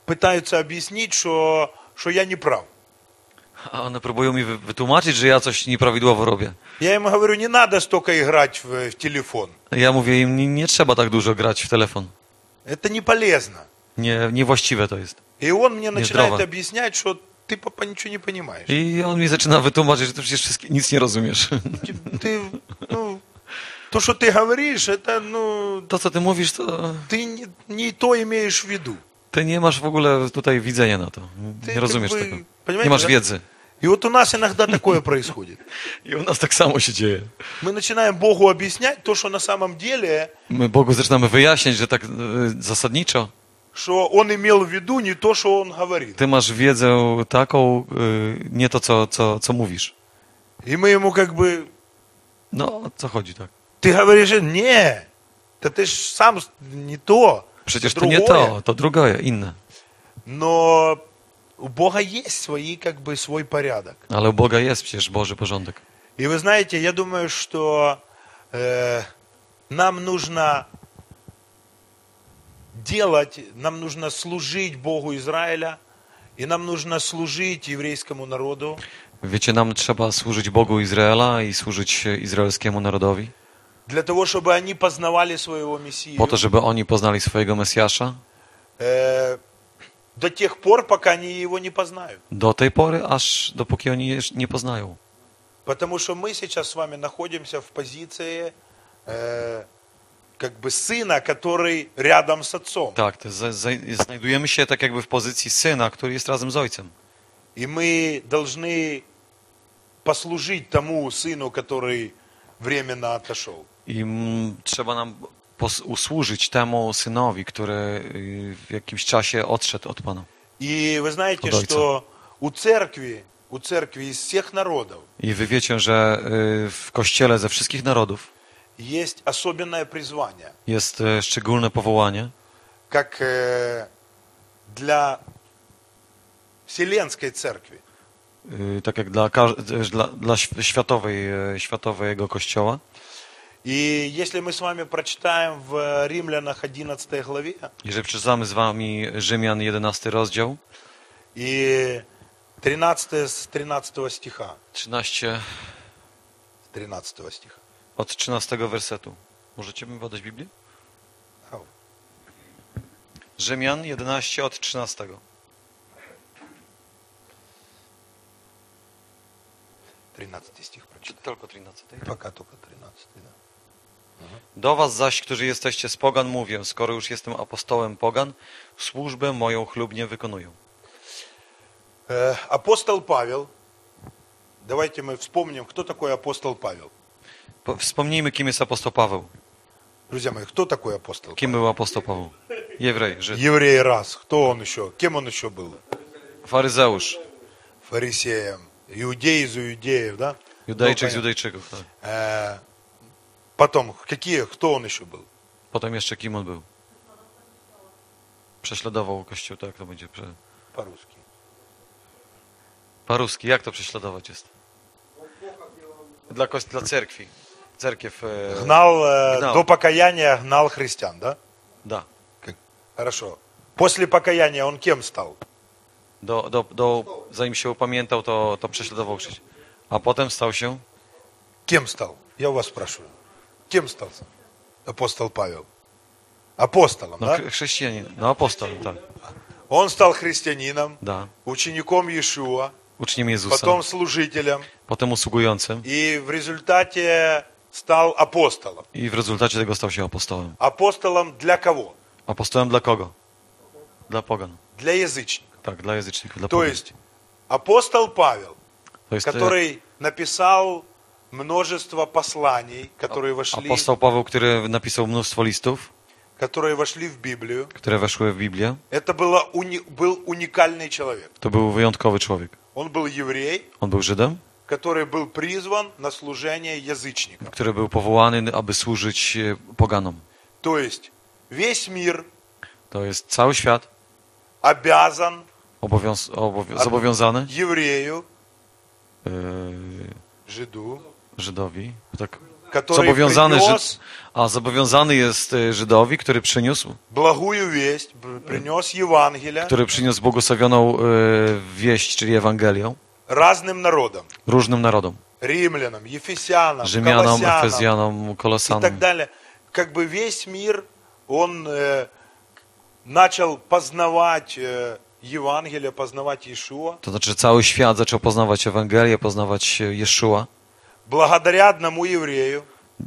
пытаются объяснить, что, что я не прав. A one próbują mi wy- wytłumaczyć, że ja coś nieprawidłowo robię. Я им говорю, не надо столько играть в, в телефон. Ja mówię im, nie, nie trzeba tak dużo grać w telefon. Это не полезно. Nie, niewłaściwe to jest. И он мне начинает Нездорово. объяснять, что ты, папа, ничего не понимаешь. I on mi zaczyna wytłumaczyć, że ty przecież wszystkie, nic nie rozumiesz. Ты, ну, то, что ты говоришь, это, ну, To, co ty mówisz, to ты не, не то имеешь в виду. ty nie masz w ogóle tutaj widzenia na to. Ty Nie rozumiesz jakby- tego. понимаете, Nie masz да? wiedzy. И вот у нас иногда такое происходит. I u nas tak samo się dzieje. Мы начинаем Богу объяснять то, что на самом деле, My Bogu zaczynamy wyjaśniać, że tak e, zasadniczo что Он имел в виду не то, что Он говорит. ty masz wiedzę taką, e, nie to, co, co, co mówisz. И мы ему как бы, No, o co chodzi, tak? ты говоришь, не, да ты ж сам не то. Przecież это to nie другое». to, to drugie, inne. Но у Бога есть свои, как бы, свой порядок. Ale u Boga jest przecież Boży porządek. И вы знаете, я думаю, что э, нам нужно делать, нам нужно служить Богу Израиля, и нам нужно служить еврейскому народу, Wiecie, nam trzeba służyć Bogu Izraela i służyć izraelskiemu narodowi, для того, чтобы они познавали своего Мессию po to, żeby oni poznali swojego Mesjasza, э, до тех пор, пока они его не познают. do tej pory, aż dopóki oni jeszcze nie poznają. Потому что мы сейчас с вами находимся в позиции э, как бы сына, который rядом с отцом. Tak, to za, za, znajdujemy się tak jakby w pozycji syna, który jest razem z ojcem. И мы должны послужить тому сыну, который временно отошел. I mm, trzeba nam pos- usłużyć temu synowi, który y, w jakimś czasie odszedł od Pana. И вы знаете, От Отца. что у церкви, у церкви из всех народов I wy wiecie, że y, w Kościele ze wszystkich narodów есть особенное призвание, jest y, szczególne powołanie, как э, для Вселенской церкви. y, tak jak dla, każ- dla, dla św- światowej, y, światowego Kościoła. И если мы с вами прочитаем в Римлянах одиннадцатой главе, Jeżeli przeczytamy z wami Rzymian jedenasty rozdział, и тринадцатый с тринадцатого стиха, trzynaście, с тринадцатого стиха. od trzynastego wersetu. Możecie mi podać Biblię? Ау. Rzymian jedenaście od trzynastego. тринадцатый стих прочитай. Tylko trzynasty. Пока только тринадцатый, да. Do was zaś, którzy jesteście z pogan, mówię, skoro już jestem apostołem pogan, służbę moją chlubnie wykonuję. Э, Апостол Павел, давайте мы вспомним, кто такой апостол Павел. Po- Wspomnijmy, kim jest apostoł Paweł. Друзья мои, кто такой апостол Kim Павел? był apostoł Paweł? Jewrej, Żyd, Еврей раз. Кто он еще? Кем он еще был? faryzeusz, Фарисеем. Иудей из иудеев, да? Judejczyk z Ну, понятно. Judejczyków. Tak. Э, Потом, какие, кто он еще был? Potem jeszcze kim on był? Prześladował Kościół, tak to będzie. Prze... По-русски. Paruski, jak to prześladować jest? Dla, kości- dla cerkwi. Cerkiew. E... Гнал, э, Гнал. до покаяния гнал христиан, да? Da. Как- Хорошо. После покаяния он кем стал? Do, do, do, zanim się upamiętał, to, to prześladował chrześcijan. A potem stał się Кем стал? Я у вас спрашиваю. Кем стал апостол Павел? Апостолом, no, да? chr- chrześcijanin, no apostolem, tak. Он стал христианином, Da. учеником Иешуа, Uczniem Jezusa, потом служителем, potem usługującym и в результате стал апостолом. i w rezultacie tego stał się apostołem. Апостолом для кого? Apostołem dla kogo? Dla pogan. Для язычников. Tak, dla języczników, dla То pogan. есть апостол Павел, To jest e, который написал множество посланий, которые вошли, apostoł Paweł, który napisał mnóstwo listów, которые вошли в Библию. które weszły w Biblię. Это было, уни- был уникальный человек. To był wyjątkowy człowiek. Он был еврей, On był Żydem, который был призван на служение язычникам. który był powołany, aby służyć e, poganom. То есть весь мир To jest cały świat обязан obowiąz, obowią, zobowiązany еврею, e, жиду, Żydowi, tak, который zobowiązany, принес Żyd... a zobowiązany jest y, Żydowi, który przyniósł, благую весть, б- принес Евангелие który przyniósł błogosławioną y, wieść, czyli Ewangelię, разным народам, różnym narodom. римлянам, ефесянам, Rzymianom, колоссянам Efezjanom, и Kolosanom. так далее. Как бы весь мир, он э, начал познавать э, Евангелие, познавать Иешуа, To znaczy cały świat zaczął poznawać Ewangelię, poznawać Jeszua благодаря одному еврею,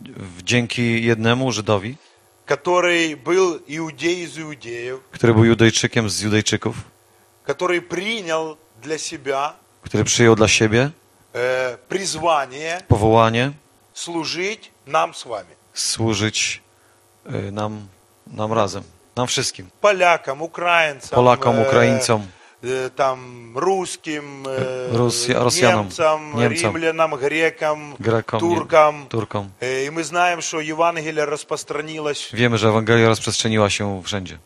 dzięki jednemu Żydowi, который был иудей из иудеев, który był Judejczykiem z Judejczyków, который принял для себя który przyjął dla siebie э, призвание powołanie служить нам с вами. służyć y, nam, nam razem, nam wszystkim. Полякам, украинцам, Polakom, э, Ukraińcom, э, там, русским, э, Русья- россиянам, немцам, немцам, римлянам, грекам, Grekom, туркам. Turkom. Э, И мы знаем, что Евангелие распространилось Wiemy, że Ewangelia rozprzestrzeniła się wszędzie,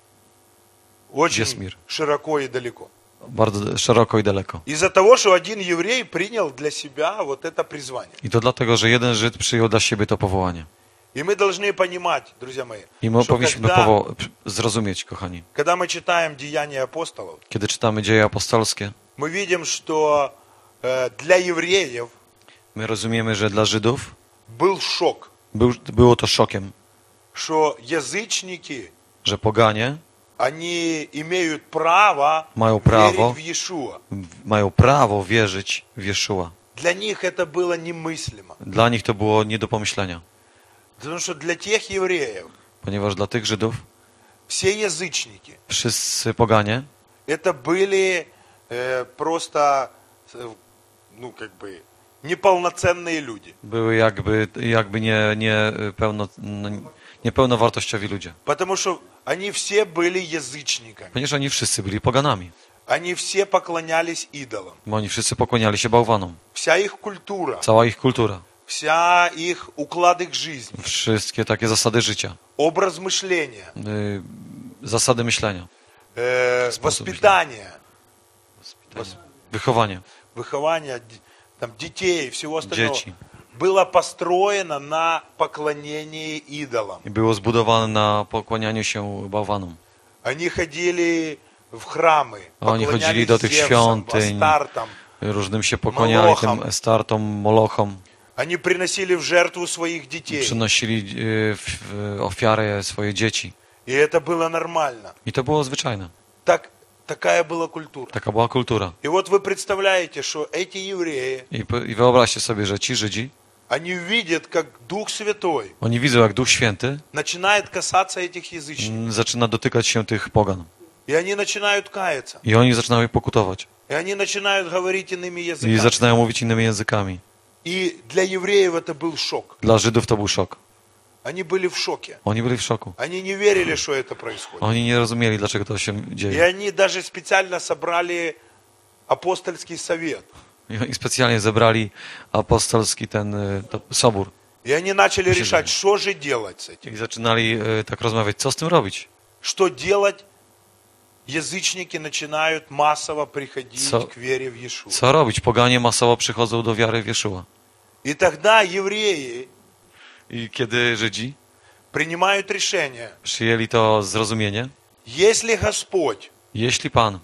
очень Весь мир. широко и далеко. bardzo szeroko i daleko. Из-за того, что один еврей принял для себя вот это призвание. I to dlatego, że jeden Żyd przyjął dla siebie to powołanie. И мы должны понимать, друзья мои, I my что powinniśmy когда, powo- zrozumieć, kochani, когда мы читаем Деяния апостолов, kiedy czytamy dzieje apostolskie, мы видим, что э, для евреев my rozumiemy, że dla Żydów был шок, był, było to szokiem, что язычники, że poganie они имеют право Mają верить prawo. в Иешуа. w- mają prawo wierzyć w Jeszua. Для них это было немыслимо. Dla nich to było nie do pomyślenia, Потому что для тех евреев ponieważ dla tych Żydów все язычники wszyscy poganie это были э, просто, э, ну, как бы, неполноценные люди. były jakby, jakby nie, nie, pełno, no, niepełnowartościowi ludzie. Потому что они все были язычниками. Ponieważ oni wszyscy byli poganami. Они все поклонялись идолам. Bo oni wszyscy pokłaniali się bałwanom. Wся их культура, Cała ich kultura, вся их уклад их жизни, wszystkie takie zasady życia, образ мышления, y, zasady myślenia, э, Способ воспитание, вос- wychowanie, выхование д- там, детей, всего остального, dzieci. было построено на поклонении идолам. I było zbudowane na pokłanianiu się bałwanom. Они ходили в храмы, Oni chodzili do поклонялись tych Зевсам, świątyń, Астартам. różnym się pokłaniali, Molochom. tym Estartom, Molochom. Они приносили в жертву своих детей. Przynosili y, w, w ofiarę swoje dzieci. И это было нормально. I to było zwyczajne. Так, такая была культура. Taka była kultura. И вот вы представляете, что эти евреи, I, po- I wyobraźcie sobie, że ci Żydzi, они видят, как Дух Святой oni widzą, jak Duch Święty начинает касаться этих язычников. mm, zaczyna dotykać się tych pogan. И они начинают каяться. I oni zaczynają pokutować. И они начинают говорить иными I языками. zaczynają mówić innymi językami. И для евреев это был шок. Dla Żydów to był szok. Они были в шоке. Oni byli w szoku. Они не верили, что это происходит. Oni nie rozumieli, dlaczego to się И dzieje. они даже специально собрали апостольский совет. I oni specjalnie zebrali apostolski ten y, to, sobór. И они начали Posiedzenie. решать, что же делать с этим. I zaczynali y, tak rozmawiać, co z tym robić. Что делать? Язычники начинают массово приходить Со- к вере в Иешуа. Co robić? Poganie masowo przychodzą do wiary w Jeszua. И тогда евреи I kiedy Żydzi принимают решение, przyjęli to zrozumienie, если Господь jeśli Pan,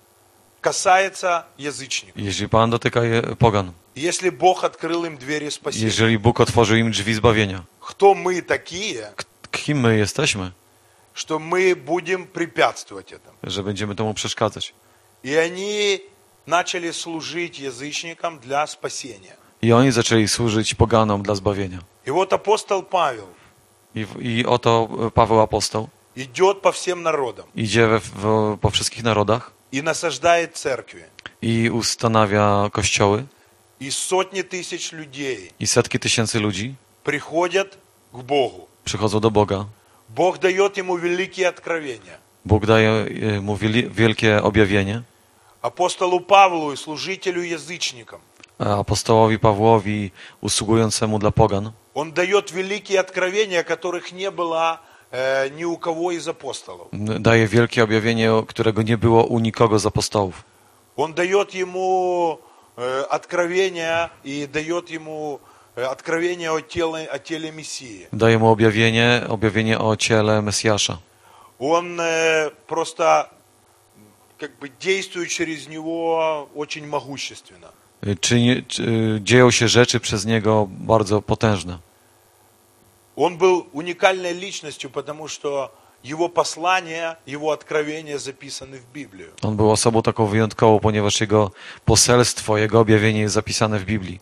касается язычников, jeśli Pan dotyka je, pogan, если Бог открыл им двери спасения, jeżeli Bóg otworzył im drzwi zbawienia, кто мы такие, k- kim my jesteśmy, что мы будем препятствовать этому? że będziemy temu przeszkadzać. И они начали служить язычникам для спасения. I oni zaczęli służyć poganom dla zbawienia. И вот апостол Павел I, w- i oto Paweł apostoł идет по всем народам idzie we, w, po wszystkich narodach и насаждает церкви. i ustanawia kościoły И сотни тысяч людей i setki tysięcy ludzi приходят к Богу. przychodzą do Boga. Бог дает ему великие откровения. Bóg daje e, mu wieli- wielkie objawienie. Апостолу Павлу и служителю язычникам A apostołowi Pawłowi, usługującemu dla pogan, он дает великие откровения, которых не было э, ни у кого из апостолов. daje wielkie objawienie, którego nie było u nikogo z apostołów. Он дает ему э, откровения и дает ему э, откровение о теле, о теле Мессии. Daje mu objawienie, objawienie o ciele Mesjasza. Он э, просто как бы действует через него очень могущественно. Czyni, czy, dzieją się rzeczy przez niego bardzo potężne. Он был уникальной личностью, потому что его послания, его откровения записаны в Библию. On był osobą taką wyjątkową, ponieważ jego poselstwo, jego objawienie jest zapisane w Biblii.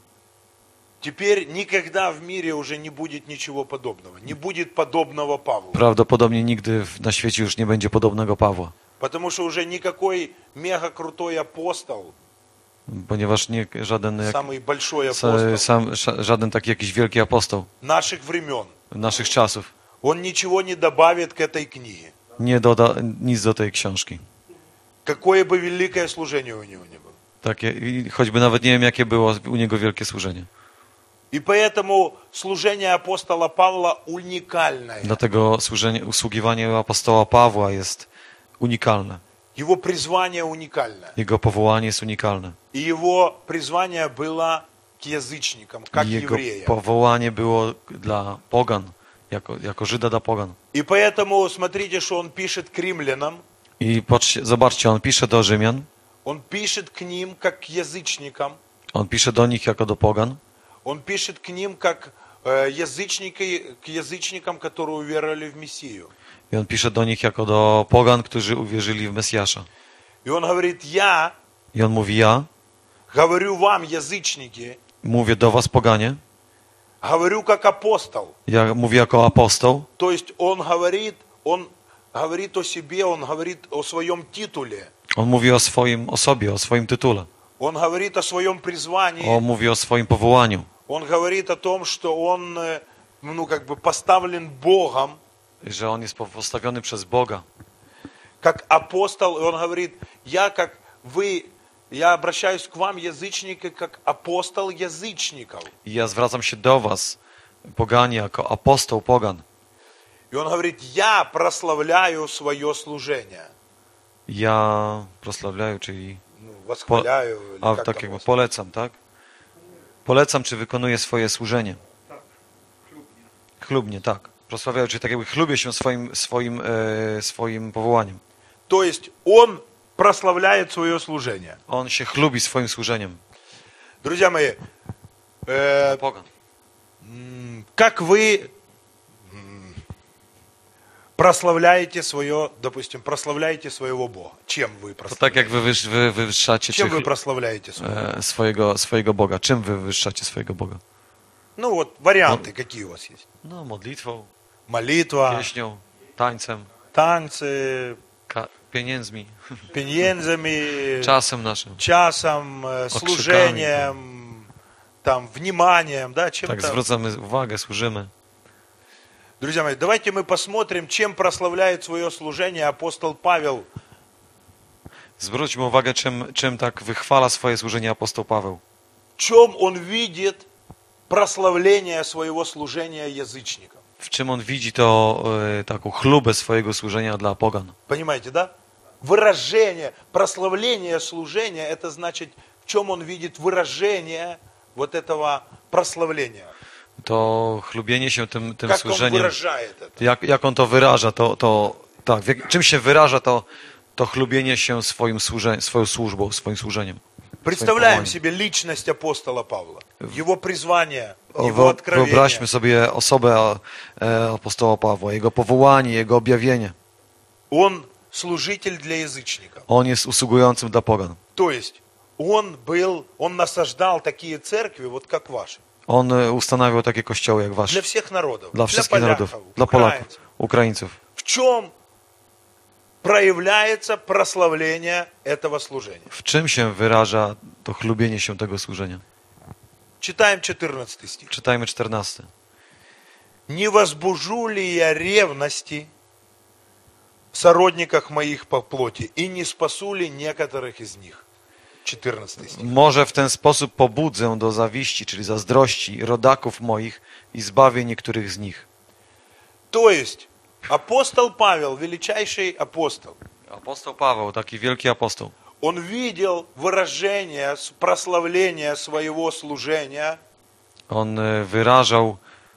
Теперь никогда в мире уже не будет ничего подобного. Не будет подобного Павлу. Prawdopodobnie nigdy w- na świecie już nie będzie podobnego Pawła, Потому что уже никакой мега крутой апостол, ponieważ nie, żaden, jak, самый большой sa, апостол sam, sza- żaden taki jakiś wielki apostoł наших времен, naszych czasów он ничего не добавит к этой книге. nie doda nic do tej książki. Какое бы великое служение у него ни было. Takie, i choćby nawet nie wiem, jakie było u niego wielkie służenie. И поэтому служение апостола Павла уникальное. Dlatego służenie, usługiwanie apostoła Pawła jest unikalne. Его призвание уникальное. Jego powołanie jest unikalne. И его призвание было к язычникам, как Jego евреям. powołanie było dla pogan, jako, jako Żyda dla pogan. И поэтому смотрите, что он пишет к римлянам. I patrzcie, zobaczcie, on pisze do Rzymian, Он пишет к ним как к язычникам. on pisze do nich jako do pogan, Он пишет к ним как э, язычники, к язычникам, которые уверовали в Мессию. i on pisze do nich jako do pogan, którzy uwierzyli w Mesjasza. И он говорит, я I on mówi, ja говорю вам, язычники, mówię do was, poganie, говорю как апостол. ja mówię jako apostoł, То есть он говорит, он говорит о себе, он говорит о своем титуле. on mówi o swoim, o sobie, o swoim tytule, Он говорит о своем призвании. on mówi o swoim powołaniu, Он говорит о том, что он, э, ну, как бы поставлен Богом, że on jest postawiony przez Boga. как апостол. И он говорит, я как вы, я обращаюсь к вам, язычники, как апостол язычников. I ja zwracam się do was, poganie, jako apostoł pogan. И он говорит, я прославляю свое служение. Ja proslawiаю, czyli Ну, восхваляю. или a, как tak там jakby восхваляю? polecam, tak? Polecam, czy wykonuję swoje służenie. Chlubnie, tak. Proslawiają, czyli tak jakby chlubię się swoim, swoim, e, swoim powołaniem. То есть он прославляет свое служение. On się chlubi swoim służeniem. Друзья мои, э, Pogan. м, как вы м, прославляете свое, допустим, прославляете своего Бога? Чем вы To tak jak прославляете? wy, wyż, wy wywyższacie czy, Чем вы прославляете своего Бога? e, swojego, swojego Boga. Czym wy wywyższacie swojego Boga? Ну вот, варианты какие у вас есть? No, modlitwą, Молитва, pieśnią, tańcem, танцы, ka- pieniędzmi, пеньензами, czasem naszym. часом, э, служением, там, вниманием, да, Tak, чем-то. zwracamy uwagę, służymy. Друзья мои, давайте мы посмотрим, чем прославляет свое служение апостол Павел. Zwróćmy uwagę, czym, czym tak wychwala swoje służenie apostoł Paweł. В чем он видит прославление своего служения язычникам. W czym on widzi to e, taką chlubę swojego służenia dla pogan. Понимаете, да? Выражение, прославление служения, это значит, в чем он видит выражение вот этого прославления. To chlubienie się tym, tym Как он służeniem, выражает это. jak, jak on to wyraża, to, to tak, w jak, czym się wyraża to, to chlubienie się swoim służe, swoją służbą, swoim służeniem. Представляем пониманием. себе личность апостола Павла, его призвание, O, его wyo- откровение. Wyobraźmy sobie osobę e, apostoła Pawła, jego powołanie, jego objawienie. Он служитель для язычников. On jest usługującym dla pogan. То есть он был, он насаждал такие церкви, вот как ваши, On e, ustanawiał takie kościoły jak wasze. для всех народов, Dla wszystkich narodów, поляков, dla Polaków, украинцев. Ukraińców. В чем проявляется прославление этого служения? W czym się wyraża to chlubienie się tego służenia? Читаем четырнадцатый стих. Czytajmy czternasty. «Не возбужу ли я ревности в сородниках моих по плоти, и не спасу ли некоторых из них?» четырнадцатый стих. Może w ten sposób pobudzę do zawiści, czyli zazdrości rodaków moich i zbawię niektórych z nich. То есть апостол Павел, величайший апостол, Apostoł Paweł, taki wielki apostoł, он видел выражение, прославление своего служения On e, wyrażał,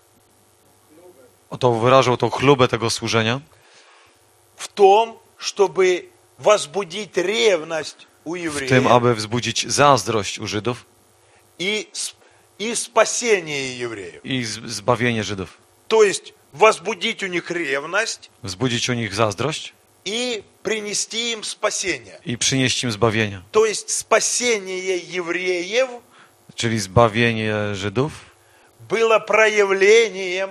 to wyrażał tą chlubę tego służenia в том, чтобы возбудить ревность у w tym, евреев aby wzbudzić zazdrość u Żydów и, с- и спасение евреев. i z- zbawienie Żydów. То есть возбудить у них ревность Wzbudzić u nich zazdrość и принести им спасение. i przynieść im zbawienie. То есть спасение евреев Czyli zbawienie Żydów было проявлением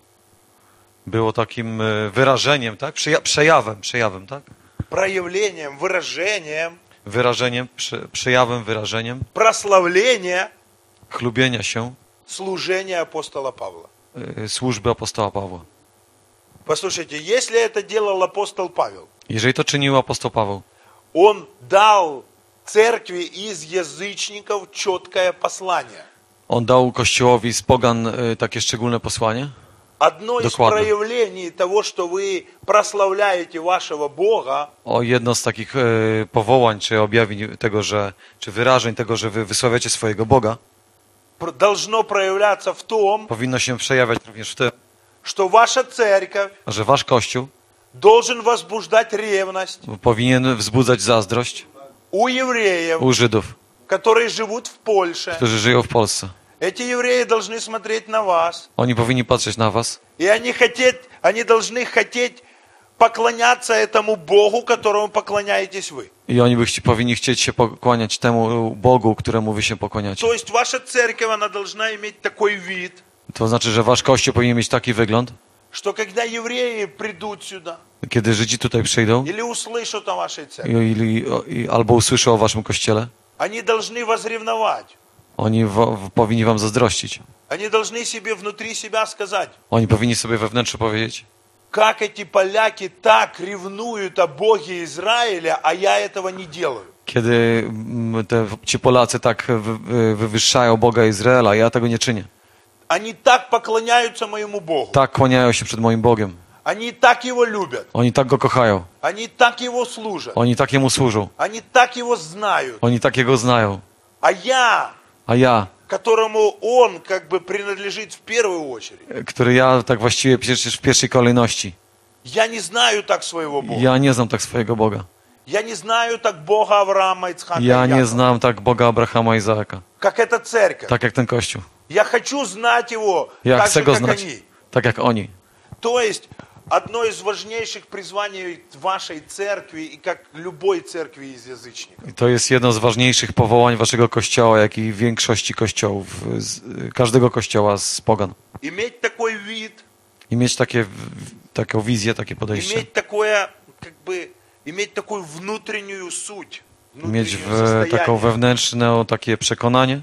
było takim e, wyrażeniem, tak? Przeja- przejawem, przejawem, tak? проявлением, выражением, Wyrażeniem, prze- przejawem, wyrażeniem прославления chlubienia się служения апостола Павла. e, służby apostoła Pawła. Послушайте, если это делал апостол Павел, Jeżeli to czynił apostoł Paweł, он дал церкви из язычников четкое послание. on dał Kościołowi z pogan e, takie szczególne posłanie. Одно из Докладно. проявлений того, что вы прославляете вашего Бога, O jedno z takich e, powołań, czy objawień tego, że, czy wyrażeń tego, że wy wysławiacie swojego Boga, пр- должно проявляться в том, powinno się przejawiać również w tym, что ваша церковь że wasz Kościół должен возбуждать ревность powinien wzbudzać zazdrość у евреев, u Żydów, которые живут в Польше. którzy żyją w Polsce. Эти евреи должны смотреть на вас. Oni powinni patrzeć na was И они хотят, они должны хотеть поклоняться этому Богу, которому поклоняетесь вы. i oni by chci, powinni chcieć się pokłaniać temu Bogu, któremu wy się pokłaniacie. То есть ваша церковь, она должна иметь такой вид, To znaczy, że wasz Kościół powinien mieć taki wygląd, что когда евреи придут сюда kiedy Żydzi tutaj przyjdą или услышат о вашей i, церкви, i, i, albo usłyszą o waszym Kościele, они должны возревновать. oni w, w, powinni wam zazdrościć. Они должны себе внутри себя сказать, Oni powinni sobie wewnętrznie powiedzieć, как эти поляки так ревнуют о Боге Израиля, а я этого не делаю. kiedy mm, te, ci Polacy tak wy, wy, wywyższają Boga Izraela, ja tego nie czynię. Они так поклоняются моему Богу. Tak kłaniają się przed moim Bogiem. Они так Его любят. Oni tak Go kochają. Они так Его служат. Oni tak Jemu służą. Они так Его знают. Oni takiego znają. А я, A ja, которому Он как бы принадлежит в первую очередь, który ja tak właściwie przecież w pierwszej kolejności, я не знаю так своего Бога. ja nie znam tak swojego Boga. Я не знаю так Бога Авраама, Ицхака и Ja nie Якова, znam tak Boga Abrahama i Izaaka. как эта церковь. Tak jak ten Kościół. Я хочу знать Его Ja так chcę же, Go как znać они. tak jak oni. То есть, одно из важнейших призваний вашей церкви и как любой церкви из язычников. I to jest jedno z ważniejszych powołań waszego Kościoła, jak i większości kościołów, z, każdego kościoła z pogan. Иметь такой вид, I mieć takie, taką wizję, takie podejście. иметь такое, как бы, иметь такую внутреннюю суть, Mieć внутреннее w, taką состояние. wewnętrzne takie przekonanie,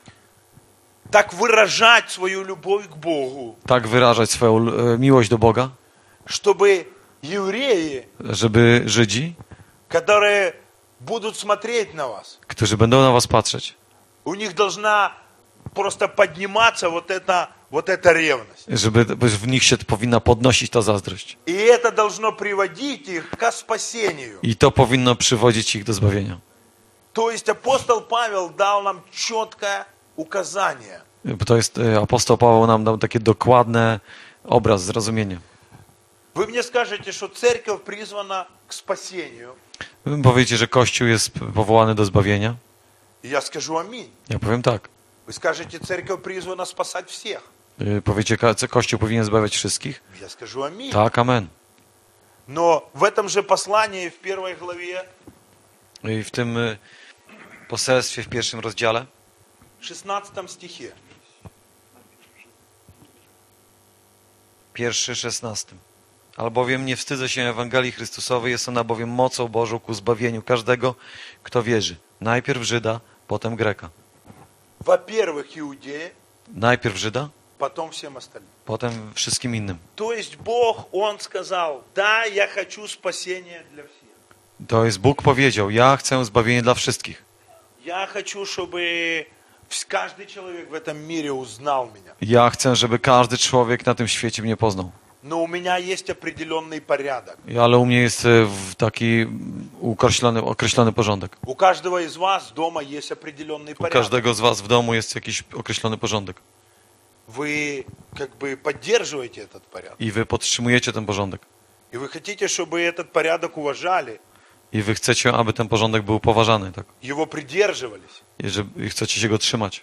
Так выражать свою любовь к Богу, tak wyrażać swoją e, miłość do Boga, чтобы евреи, żeby Żydzi, которые будут смотреть на вас, którzy będą na was patrzeć, у них должна просто подниматься вот эта, вот эта ревность. żeby w nich się powinna podnosić ta zazdrość. И это должно приводить их к спасению. I to powinno przywodzić ich do zbawienia. То есть апостол Павел дал нам четкое указание. Bo to jest, e, apostoł Paweł nam dał takie dokładne obraz, zrozumienie. Вы мне скажете, что церковь призвана к спасению. Wy powiecie, że Kościół jest powołany do zbawienia. И я скажу аминь. Ja powiem tak. Вы скажете, церковь призвана спасать всех. E, Powiecie, ka- co Kościół powinien zbawiać wszystkich? Я скажу аминь. Tak, amen. Но в этом же послании, в первой главе, I w tym e, poselstwie w pierwszym rozdziale, в шестнадцатом стихе, pierwszy, szesnasty. Albowiem nie wstydzę się Ewangelii Chrystusowej, jest ona bowiem mocą Bożą ku zbawieniu każdego, kto wierzy. Najpierw Żyda, potem Greka. во-первых, иудея, Najpierw Żyda, потом всем остальным. potem wszystkim innym. То есть Бог, Он сказал, да, я хочу спасения для всех. To jest Bóg powiedział, ja chcę zbawienie dla wszystkich. Я хочу, чтобы каждый человек в этом мире узнал меня. Ja chcę, żeby każdy człowiek na tym świecie mnie poznał. Но у меня есть определенный порядок. Ale u mnie jest e, w taki określony, określony porządek. У каждого из вас дома есть определенный U порядок. każdego z was w domu jest jakiś określony porządek. вы как бы поддерживаете этот порядок. I wy podtrzymujecie ten porządek. И вы хотите, чтобы этот порядок уважали, I wy chcecie, aby ten porządek był poważany, tak? его придерживались. I, że, i chcecie się go trzymać.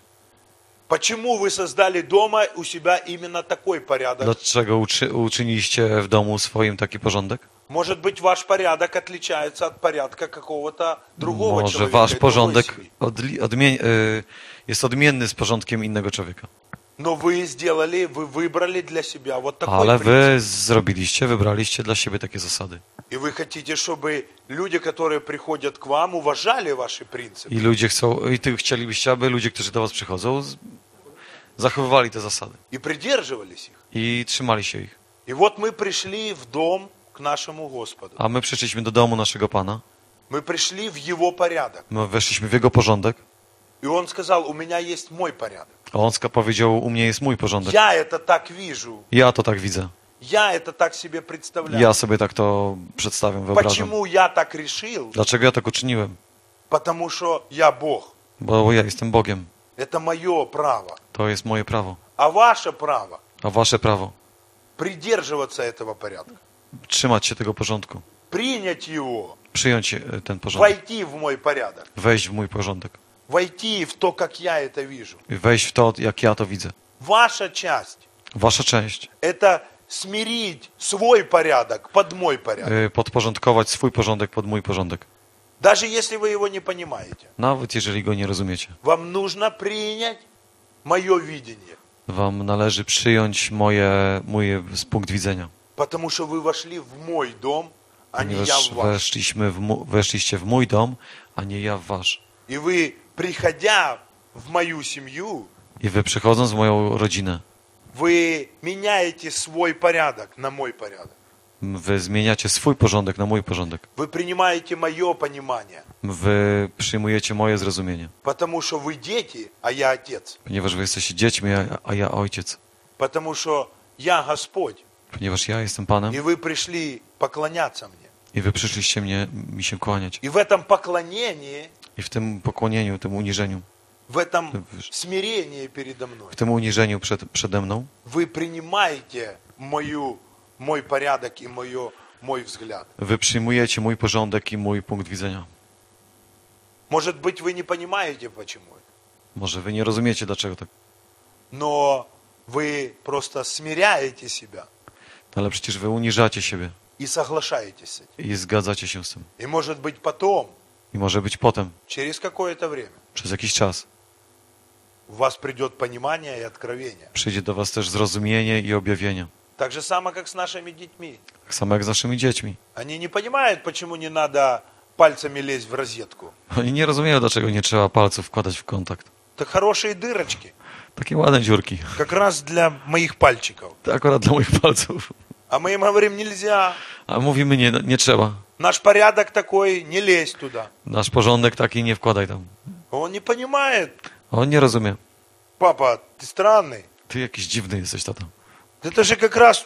Почему вы создали дома у себя именно такой порядок? Dlaczego uczy, uczyniliście w domu swoim taki porządek? Может быть, ваш порядок отличается от порядка какого-то другого Może человека. wasz и другой porządek семьи. odli, odmie, y, jest odmienny z porządkiem innego człowieka. Но вы сделали, вы выбрали для себя вот такой Ale принцип. wy zrobiliście, wybraliście dla siebie takie zasady. И вы хотите, чтобы люди, которые приходят к вам, уважали ваши принципы. I ludzie chcą, i ty chcielibyście, aby ludzie, którzy do was przychodzą, z- zachowywali te zasady. И придерживались их. I trzymali się ich. И вот мы пришли в дом к нашему Господу. A my przyszliśmy do domu naszego Pana. Мы пришли в Его порядок. My weszliśmy w Jego porządek. И Он сказал, у меня есть мой порядок. A on ska- powiedział, u mnie jest mój porządek. Я это так вижу. Ja to tak widzę. Я это так себе представляю. Ja sobie tak to przedstawiam, wyobrażam. Почему я так решил? Dlaczego ja tak uczyniłem? Потому что я Бог. Bo ja jestem Bogiem. Это мое право. To jest moje prawo. А ваше право A wasze prawo. придерживаться этого порядка. Trzymać się tego porządku. Принять его. Przyjąć e, ten porządek. Войти в мой порядок. Wejść w mój porządek. Войти в то, как я это вижу. Wejść w to, jak ja to widzę. Ваша часть Wasza część. – это смирить свой порядок под мой порядок. e, Podporządkować swój porządek pod mój porządek. Даже если вы его не понимаете. Nawet jeżeli go nie rozumiecie. Вам нужно принять мое видение. Wam należy przyjąć moje, mój punkt widzenia. Потому что вы вошли в мой дом, а не я Ponieważ в ваш. weszliśmy w mu, weszliście w mój dom, a nie ja w wasz. И вы, приходя в мою семью, I wy przychodząc w moją rodzinę, вы меняете свой порядок на мой порядок. wy zmieniacie swój porządek na mój porządek. Вы принимаете мое понимание. Wy przyjmujecie moje zrozumienie. Потому что вы дети, а я отец. Ponieważ wy jesteście dziećmi, a, a ja ojciec. Потому что я Господь. Ponieważ ja jestem Panem И вы пришли поклоняться мне. i wy przyszliście mnie, mi się kłaniać. И в этом поклонении, I w tym pokłonieniu, tym uniżeniu, в этом смирении передо мной, w tym uniżeniu przed, przede mną, вы принимаете мою, мой порядок и мое, мой взгляд. wy przyjmujecie mój porządek i mój punkt widzenia. Может быть, вы не понимаете, почему это. Może wy nie rozumiecie, dlaczego tak. Но вы просто смиряете себя Ale przecież wy uniżacie siebie и соглашаетесь с этим. i zgadzacie się z tym. И может быть потом, I może być potem, через какое-то время, przez jakiś czas, у вас придет понимание и откровение. przyjdzie do was też zrozumienie i objawienie. Так же само, как с нашими детьми. Tak samo jak z naszymi dziećmi. Они не понимают, почему не надо пальцами лезть в розетку. Oni nie rozumieją, dlaczego nie trzeba palców wkładać w kontakt. Это хорошие дырочки. Takie ładne dziurki. Как раз для моих пальчиков. To akurat dla moich palców. А мы им говорим, нельзя. A mówimy, nie, nie trzeba. Наш порядок такой, не лезь туда. Nasz porządek taki nie wkładaj tam. Он не понимает. On nie rozumie. Папа, ты странный. Ty jakiś dziwny jesteś, tata. Это же как раз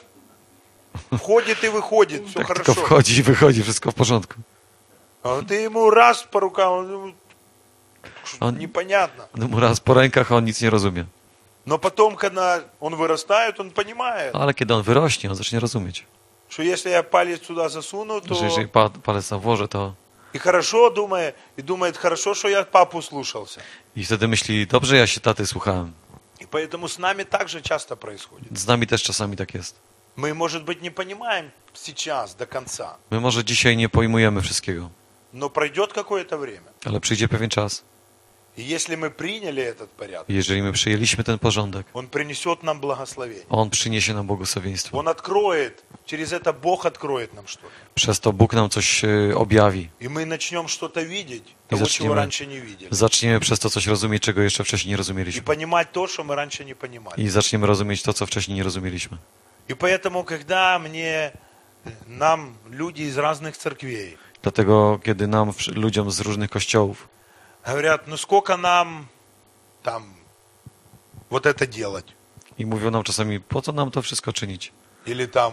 входит и выходит. Все Tak хорошо. tylko wchodzi i wychodzi, wszystko w porządku. А ты ему раз по рукам, он думает, что-то Он- непонятно. No mu raz po rękach, a on nic nie rozumie. Но потом, когда он вырастает, он понимает, Ale kiedy on wyrośnie, on zacznie rozumieć. что если я палец туда засуну, Że jeżeli то pa, palec tam włożę, to... и хорошо думает, и думает, хорошо, что я папу слушался. I wtedy myśli, dobrze, ja się taty słuchałem. И поэтому с нами также часто происходит. Z nami też czasami tak jest. Мы, может быть, не понимаем сейчас до конца, My może dzisiaj nie pojmujemy wszystkiego, но пройдет какое-то время. ale przyjdzie pewien czas. И если мы приняли этот порядок, I jeżeli my przyjęliśmy ten porządek, он принесет нам благословение. on przyniesie nam błogosławieństwo. Он откроет, через это Бог откроет нам что-то. Przez to Bóg nam coś e, objawi. И мы начнем что-то видеть, того, чего zaczniemy- раньше не видели. Zaczniemy przez to coś rozumieć, czego jeszcze wcześniej nie И rozumieliśmy. понимать то, что мы раньше не понимали. I zaczniemy rozumieć to, co wcześniej nie rozumieliśmy. И поэтому, когда мне, нам люди из разных церквей Dlatego, kiedy nam, wsz- ludziom z różnych kościołów, говорят, ну сколько нам там вот это делать? i mówią nam czasami, po co nam to wszystko czynić? Или там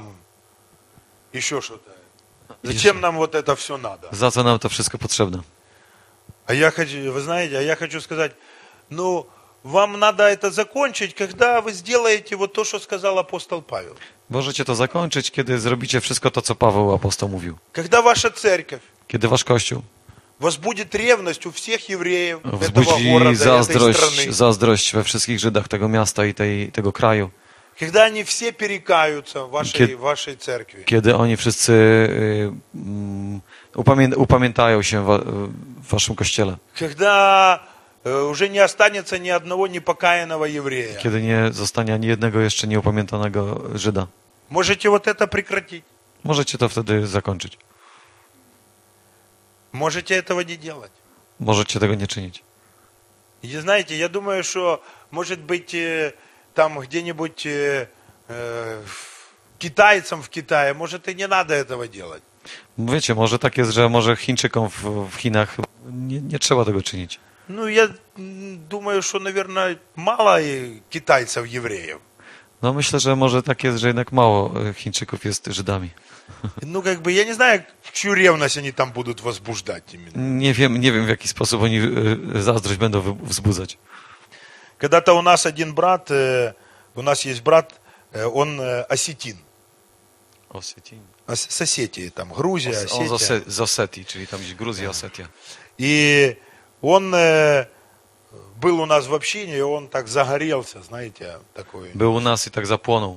еще что-то. Зачем нам вот это все надо? Za co nam to wszystko potrzebne? А я хочу, вы знаете, а я хочу сказать, ну, вам надо это закончить, когда вы сделаете вот то, что сказал апостол Павел. Możecie to zakończyć, kiedy zrobicie wszystko to, co Paweł apostoł mówił. Когда ваша церковь Kiedy wasz Kościół возбудит ревность у всех евреев этого wzbudzi города, этой zazdrość, страны. zazdrość we wszystkich Żydach tego miasta i tej, tego kraju. Когда они все перекаются в вашей, Kiedy- в вашей церкви. Kiedy oni wszyscy y, mm, upamię, upamiętają się wa, w waszym kościele. Когда э, уже не останется ни одного непокаянного еврея. Kiedy nie zostanie ani jednego jeszcze nieupamiętanego Żyda. Можете вот это прекратить. Możecie to wtedy zakończyć. Можете этого не делать. Możecie tego nie czynić. И знаете, я думаю, что может быть э, там где-нибудь э, э, китайцам в Китае, может и не надо этого делать. Wiecie, może tak jest, że może Chińczykom w, w Chinach nie, nie trzeba tego czynić. Ну, я м, думаю, что, наверное, мало и китайцев евреев. No myślę, że może tak jest, że jednak mało e, Chińczyków jest Żydami. Ну, как бы, я не знаю, чью ревность они там будут возбуждать именно. Nie wiem, nie wiem w jaki sposób oni e, zazdrość będą wy- wzbudzać. Когда-то у нас один брат, э, у нас есть брат, э, он э, осетин. Ос- С Осетии, там, Грузия, On z, Осетия. Ose- z Osetii, czyli tam gdzieś Gruzja, Osetia. И он э, был у нас в общине, и он так загорелся, знаете, такой. Był u nas i tak zapłonął.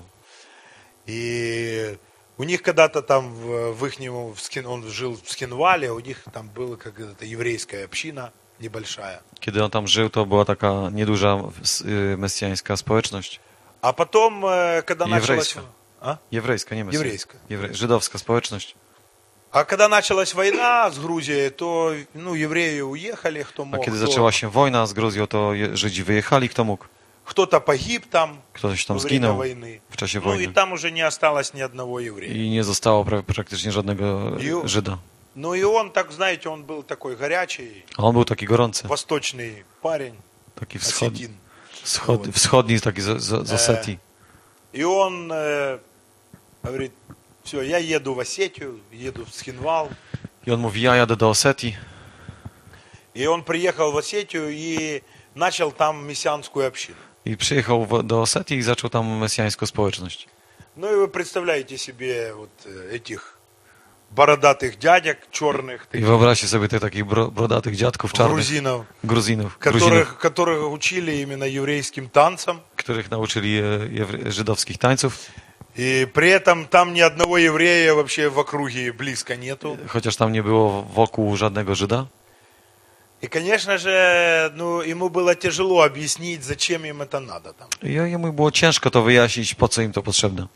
И у них когда-то там в, в ихнем, в Скин- он жил в Скинвале, у них там была какая-то еврейская община небольшая. Kiedy on tam żył, to była taka nieduża s- y, mesjańska społeczność. А потом, э, когда началась... Еврейская. А? Jewrejska, nie mesjańska. Еврейская. Jewre... Żydowska społeczność. А когда началась война с Грузией, то ну, евреи уехали, кто A мог. kiedy кто- zaczęła się wojna z Gruzją, to je- Żydzi wyjechali, kto mógł. Кто-то погиб там Ktoś tam во время zginął войны. w czasie Ну и wojny. там уже не осталось ни одного еврея. I nie zostało pra- praktycznie żadnego I- Żyda. Ну и он, так знаете, он был такой горячий, A on był taki gorący, восточный парень, taki wschodni, осетин. wschod, wschodni taki z, z, z Osetii. И он э, говорит, все, я еду в Осетию, еду в Схинвал. I on mówi, ja jadę do Osetii. И он приехал в Осетию и начал там мессианскую общину. I przyjechał w- do Osetii i zaczął tam mesjańską społeczność. Ну и вы представляете себе вот э, этих бородатых дядек, черных, I таких wyobraźcie sobie tych takich bro, brodatych dziadków czarnych, грузинов, Gruzinów, Gruzinów, которых, которых учили именно еврейским танцам. których nauczyli e, jewre- żydowskich tańców. И при этом там ни одного еврея вообще в округе близко нету. Chociaż tam nie było wokół żadnego Żyda. И, конечно же, ну, ему было тяжело объяснить, зачем им это надо там. I jemu było ciężko to wyjaśnić, po co im to potrzebne.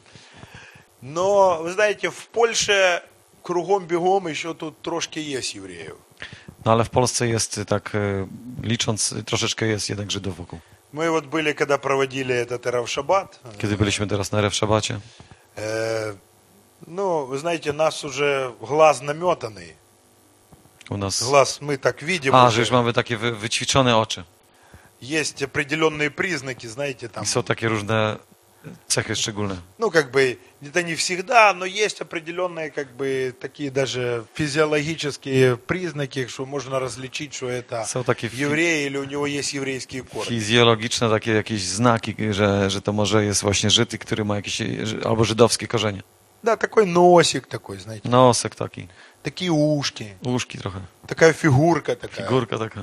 Но, вы знаете, в Польше кругом-бегом еще тут трошки есть евреев. No ale w Polsce jest tak, e, licząc, troszeczkę jest jednak Żydów wokół. Мы вот были, когда проводили этот Эрав-Шаббат. Kiedy byliśmy teraz na Rew Szabacie, э, ну, вы знаете, нас уже глаз наметанный. u nas... Глаз мы так видим A, уже. że już mamy takie wy, wyćwiczone oczy. Есть определенные признаки, знаете, там. I są takie różne cechy szczególne. Ну, как бы, это не всегда, но есть определенные, как бы, такие даже физиологические признаки, что можно различить, что это Są takie fi- еврей или у него есть еврейские корни. fizjologiczne takie jakieś znaki, że, że to może jest właśnie Żyd, który ma jakieś ży- albo żydowskie korzenie. Да, такой носик такой, знаете, Nosek taki, такие ушки, łóżki trochę, такая фигурка такая, figurka taka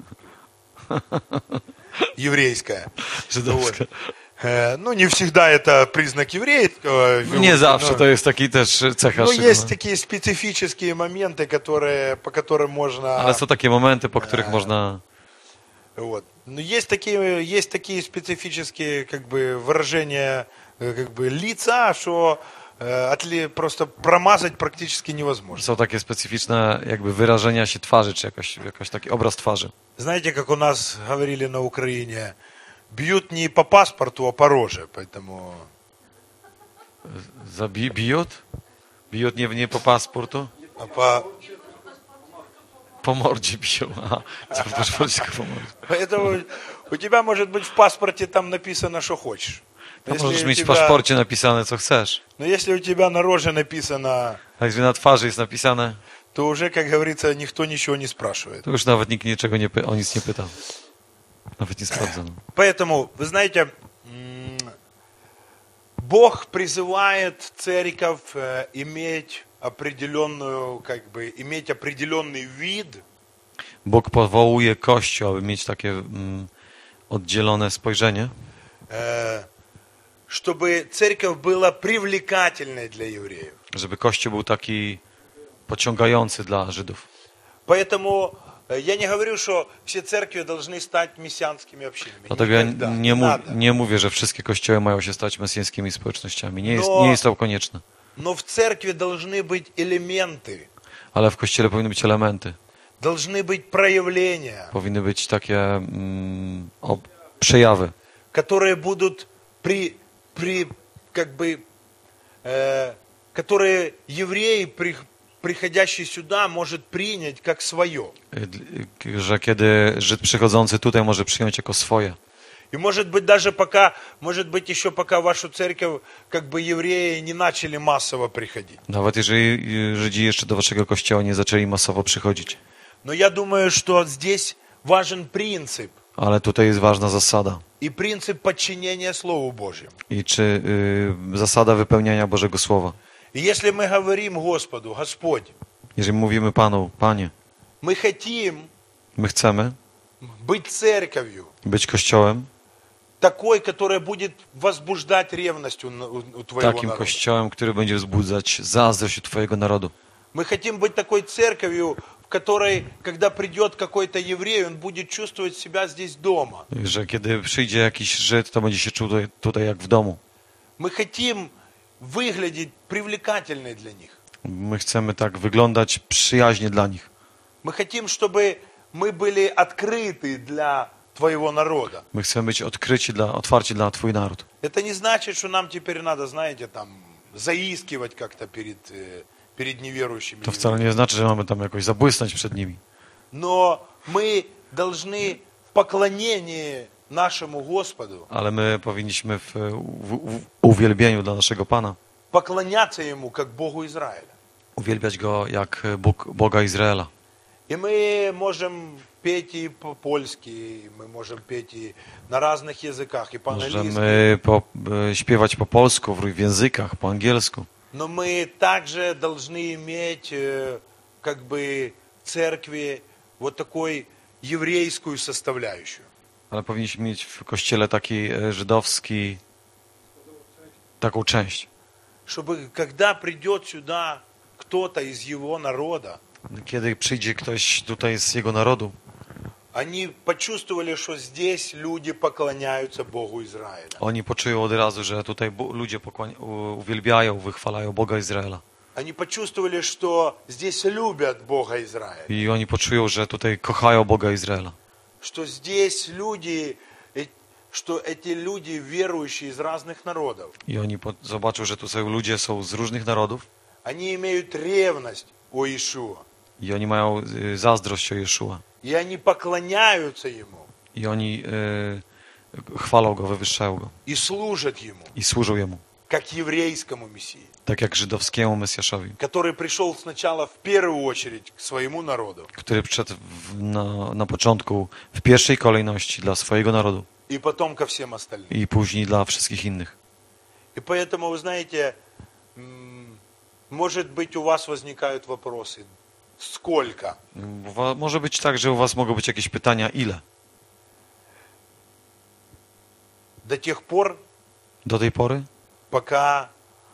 еврейская. żydowska. Э, Ну, не всегда это признак еврейского. No nie zawsze to jest taki też cecha Но есть szczególna. такие специфические моменты, которые, по которым можно... Ale są takie momenty, po których można... Вот. Но есть такие, есть такие специфические как бы, выражения э, как бы, лица, что э, отли- просто промазать практически невозможно. Są takie specyficzne jakby wyrażenia się twarzy, czy jakoś, jakoś taki obraz twarzy. Знаете, как у нас говорили на Украине, бьют не по паспорту, а по роже, поэтому... Zabi- bijut? Bijut nie, nie po paszportu? А по... Po mordzie biją. Aha, co w paszporcie po mordzie. Поэтому у тебя может быть в паспорте там написано, что хочешь. To Если możesz у mieć w тебя- paszporcie napisane, co chcesz. Но если у тебя на роже написано, A jeżeli na twarzy jest napisane, то уже, как говорится, никто ничего не спрашивает. to już nawet nikt niczego nie py- o nic nie pyta. Nawet nie sprawdzono. Поэтому, вы знаете, м, Бог призывает церковь э, иметь определенную, как бы, иметь определенный вид, Bóg powołuje Kościół, aby mieć takie mm, oddzielone spojrzenie, э, чтобы церковь была привлекательной для евреев. żeby Kościół był taki pociągający dla Żydów. Поэтому э, я не говорю, что все церкви должны стать мессианскими общинами. Dlatego ja Никогда. nie, mu, Надо. nie mówię, że wszystkie kościoły mają się stać mesjańskimi społecznościami. Nie jest, No. nie jest to konieczne. Но в церкви должны быть элементы, Ale w kościele powinny być elementy. должны быть проявления, Powinny być takie mm, o, przejawy, которые будут при, при как бы, э, которые еврей, при, приходящий сюда, может принять как свое. y, że kiedy Żyd przychodzący tutaj może przyjąć jako swoje. И может быть даже пока, может быть еще пока в вашу церковь как бы евреи не начали массово приходить. Nawet jeżeli y, Żydzi jeszcze do waszego kościoła nie zaczęli masowo przychodzić. Но я думаю, что здесь важен принцип. Ale tutaj jest ważna zasada. И принцип подчинения Слову Божьему. I czy y, zasada wypełniania Bożego Słowa. И если мы говорим Господу, Господь, Jeżeli mówimy Panu, Panie, мы хотим my chcemy быть церковью, być kościołem, такой, которая будет возбуждать ревность у, у- у твоего takim народа. kościołem, który będzie wzbudzać zazdrość u Twojego narodu. Мы хотим быть такой церковью, в которой, когда придет какой-то еврей, он будет чувствовать себя здесь дома. Że kiedy przyjdzie jakiś Żyd, to będzie się czuł tutaj, tutaj jak w domu. Мы хотим выглядеть привлекательной для них. My chcemy tak wyglądać przyjaźnie dla nich. Мы хотим, чтобы мы были открыты для твоего народа. My chcemy być odkryci dla, otwarci dla Twój naród. Это не значит, что нам теперь надо, знаете, там, заискивать как-то перед, э, перед неверующими. To wcale nie znaczy, że mamy tam jakoś zabłysnąć przed nimi. Но мы должны в поклонении нашему Господу Ale my powinniśmy w, w, w uwielbieniu dla naszego Pana поклоняться Ему как Богу Израиля. uwielbiać Go jak Bóg, Boga Izraela. И мы можем петь и по-польски, мы можем петь и на разных языках, и по-английски. Możemy po, e, śpiewać po polsku, w, w językach, po angielsku. Но мы также должны иметь э, как бы в церкви вот такой еврейскую составляющую. Ale powinniśmy mieć w kościele taki e, żydowski, taką część. Чтобы когда придет сюда кто-то из его народа, Kiedy przyjdzie ktoś tutaj z jego narodu, они почувствовали, что здесь люди поклоняются Богу Израиля. oni poczują od razu, że tutaj Bo- ludzie pokłania, u- uwielbiają, wychwalają Boga Izraela. Они почувствовали, что здесь любят Бога Израиля. I oni poczują, że tutaj kochają Boga Izraela. Что здесь люди, э, что эти люди верующие из разных народов. I oni po, zobaczą, że tu są ludzie są z różnych narodów Они имеют ревность о Иешуа. i oni mają y, zazdrość o Jeszua. И они поклоняются Ему. I oni y, chwalą Go, wywyższają Go И служат Ему, i służą Jemu. как еврейскому Мессии, Tak jak żydowskiemu Mesjaszowi, который пришел сначала в первую очередь к своему народу, który przyszedł w, na, na początku w pierwszej kolejności dla swojego narodu и потом ко всем остальным. i później dla wszystkich innych. И поэтому, вы знаете, м, может быть, у вас возникают вопросы. Сколько? Wa- Może być tak, że u was mogą być jakieś pytania, ile? До тех пор, Do tej pory, пока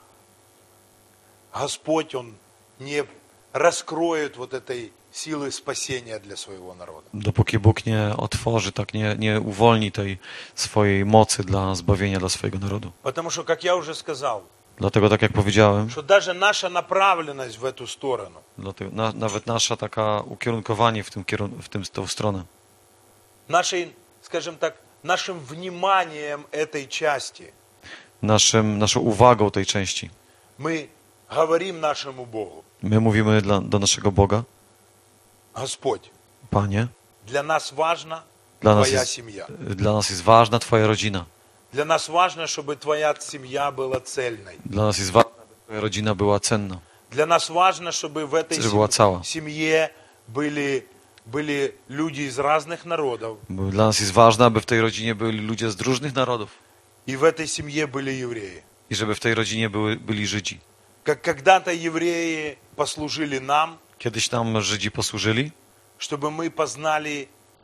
Господь, Он не раскроет вот этой силы спасения для своего народа. dopóki Bóg nie otworzy, tak nie, nie uwolni tej swojej mocy dla zbawienia dla swojego narodu. Потому что, как я уже сказал, Dlatego, tak jak powiedziałem, что даже наша направленность в эту сторону, dlatego, na, nawet nasza taka ukierunkowanie w tym, kierun- w tym, w tą stronę, нашей, скажем так, нашим вниманием этой части, naszym, naszą uwagą tej części, мы говорим нашему Богу: my mówimy dla, do naszego Boga, Господь, Panie, для нас важна dla nas, Твоя jest, семья. dla nas jest ważna Twoja rodzina. Для нас важно, чтобы Твоя семья была цельной. Dla nas jest ważne, aby Twoja rodzina była cenna. Для нас важно, чтобы в этой Żeby była cała. семье были были люди из разных народов, Bo dla nas jest ważne, aby w tej rodzinie byli ludzie z różnych narodów и в этой семье были евреи. i żeby w tej rodzinie były, byli Żydzi. Как когда-то евреи послужили нам, Kiedyś nam Żydzi posłużyli, чтобы мы познали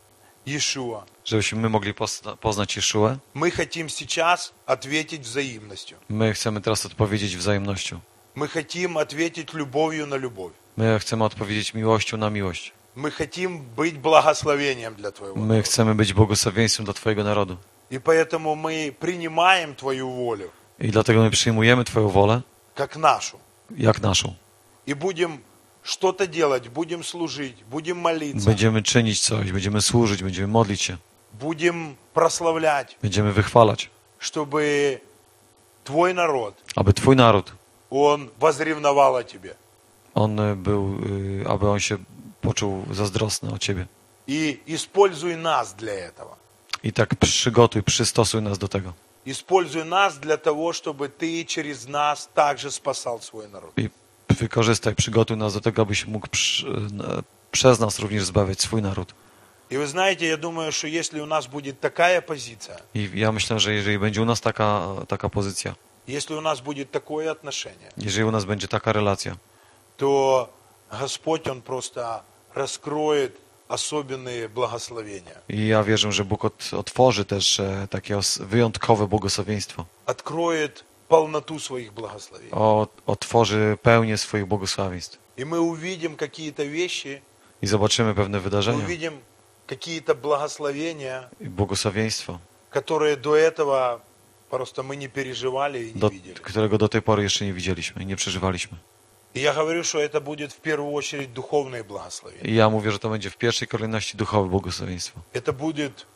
Иешуа. żebyśmy my mogli pozna- poznać Jeszuę. Мы хотим сейчас ответить взаимностью. My chcemy teraz odpowiedzieć wzajemnością. Мы хотим ответить любовью на любовь. My chcemy odpowiedzieć miłością na miłość. Мы хотим быть благословением для Твоего My народа. chcemy być błogosławieństwem dla Twojego narodu. И поэтому мы принимаем Твою волю I dlatego my przyjmujemy Twoją wolę как нашу. jak naszą. И будем что-то делать, будем служить, будем молиться, Będziemy czynić coś, będziemy służyć, będziemy modlić się, будем прославлять, będziemy wychwalać, чтобы Твой народ, aby Twój naród, он возревновал о Тебе. on był, y, aby on się poczuł zazdrosny o Ciebie. И используй нас для этого. I tak przygotuj, przystosuj nas do tego. Используй нас для того, чтобы Ты через нас также спасал свой народ. I wykorzystaj, przygotuj nas do tego, abyś mógł przy, na- przez nas również zbawiać swój naród. И вы знаете, я думаю, что если у нас будет такая позиция, I ja myślę, że jeżeli będzie u nas taka, taka pozycja, если у нас будет такое отношение, jeżeli u nas będzie taka relacja, то Господь, Он просто раскроет особенные благословения. i ja wierzę, że Bóg от, otworzy też e, takie os, wyjątkowe błogosławieństwo. Откроет полноту своих благословений. O, otworzy pełnię swoich błogosławieństw. И мы увидим какие-то вещи, I zobaczymy pewne мы wydarzenia увидим какие-то благословения, i błogosławieństwo, которые до этого просто мы не переживали и не do, видели. którego do tej pory jeszcze nie widzieliśmy i nie przeżywaliśmy. И я говорю, что это будет в первую очередь духовные благословения. I ja mówię, że to będzie w pierwszej kolejności duchowe błogosławieństwo. Это будет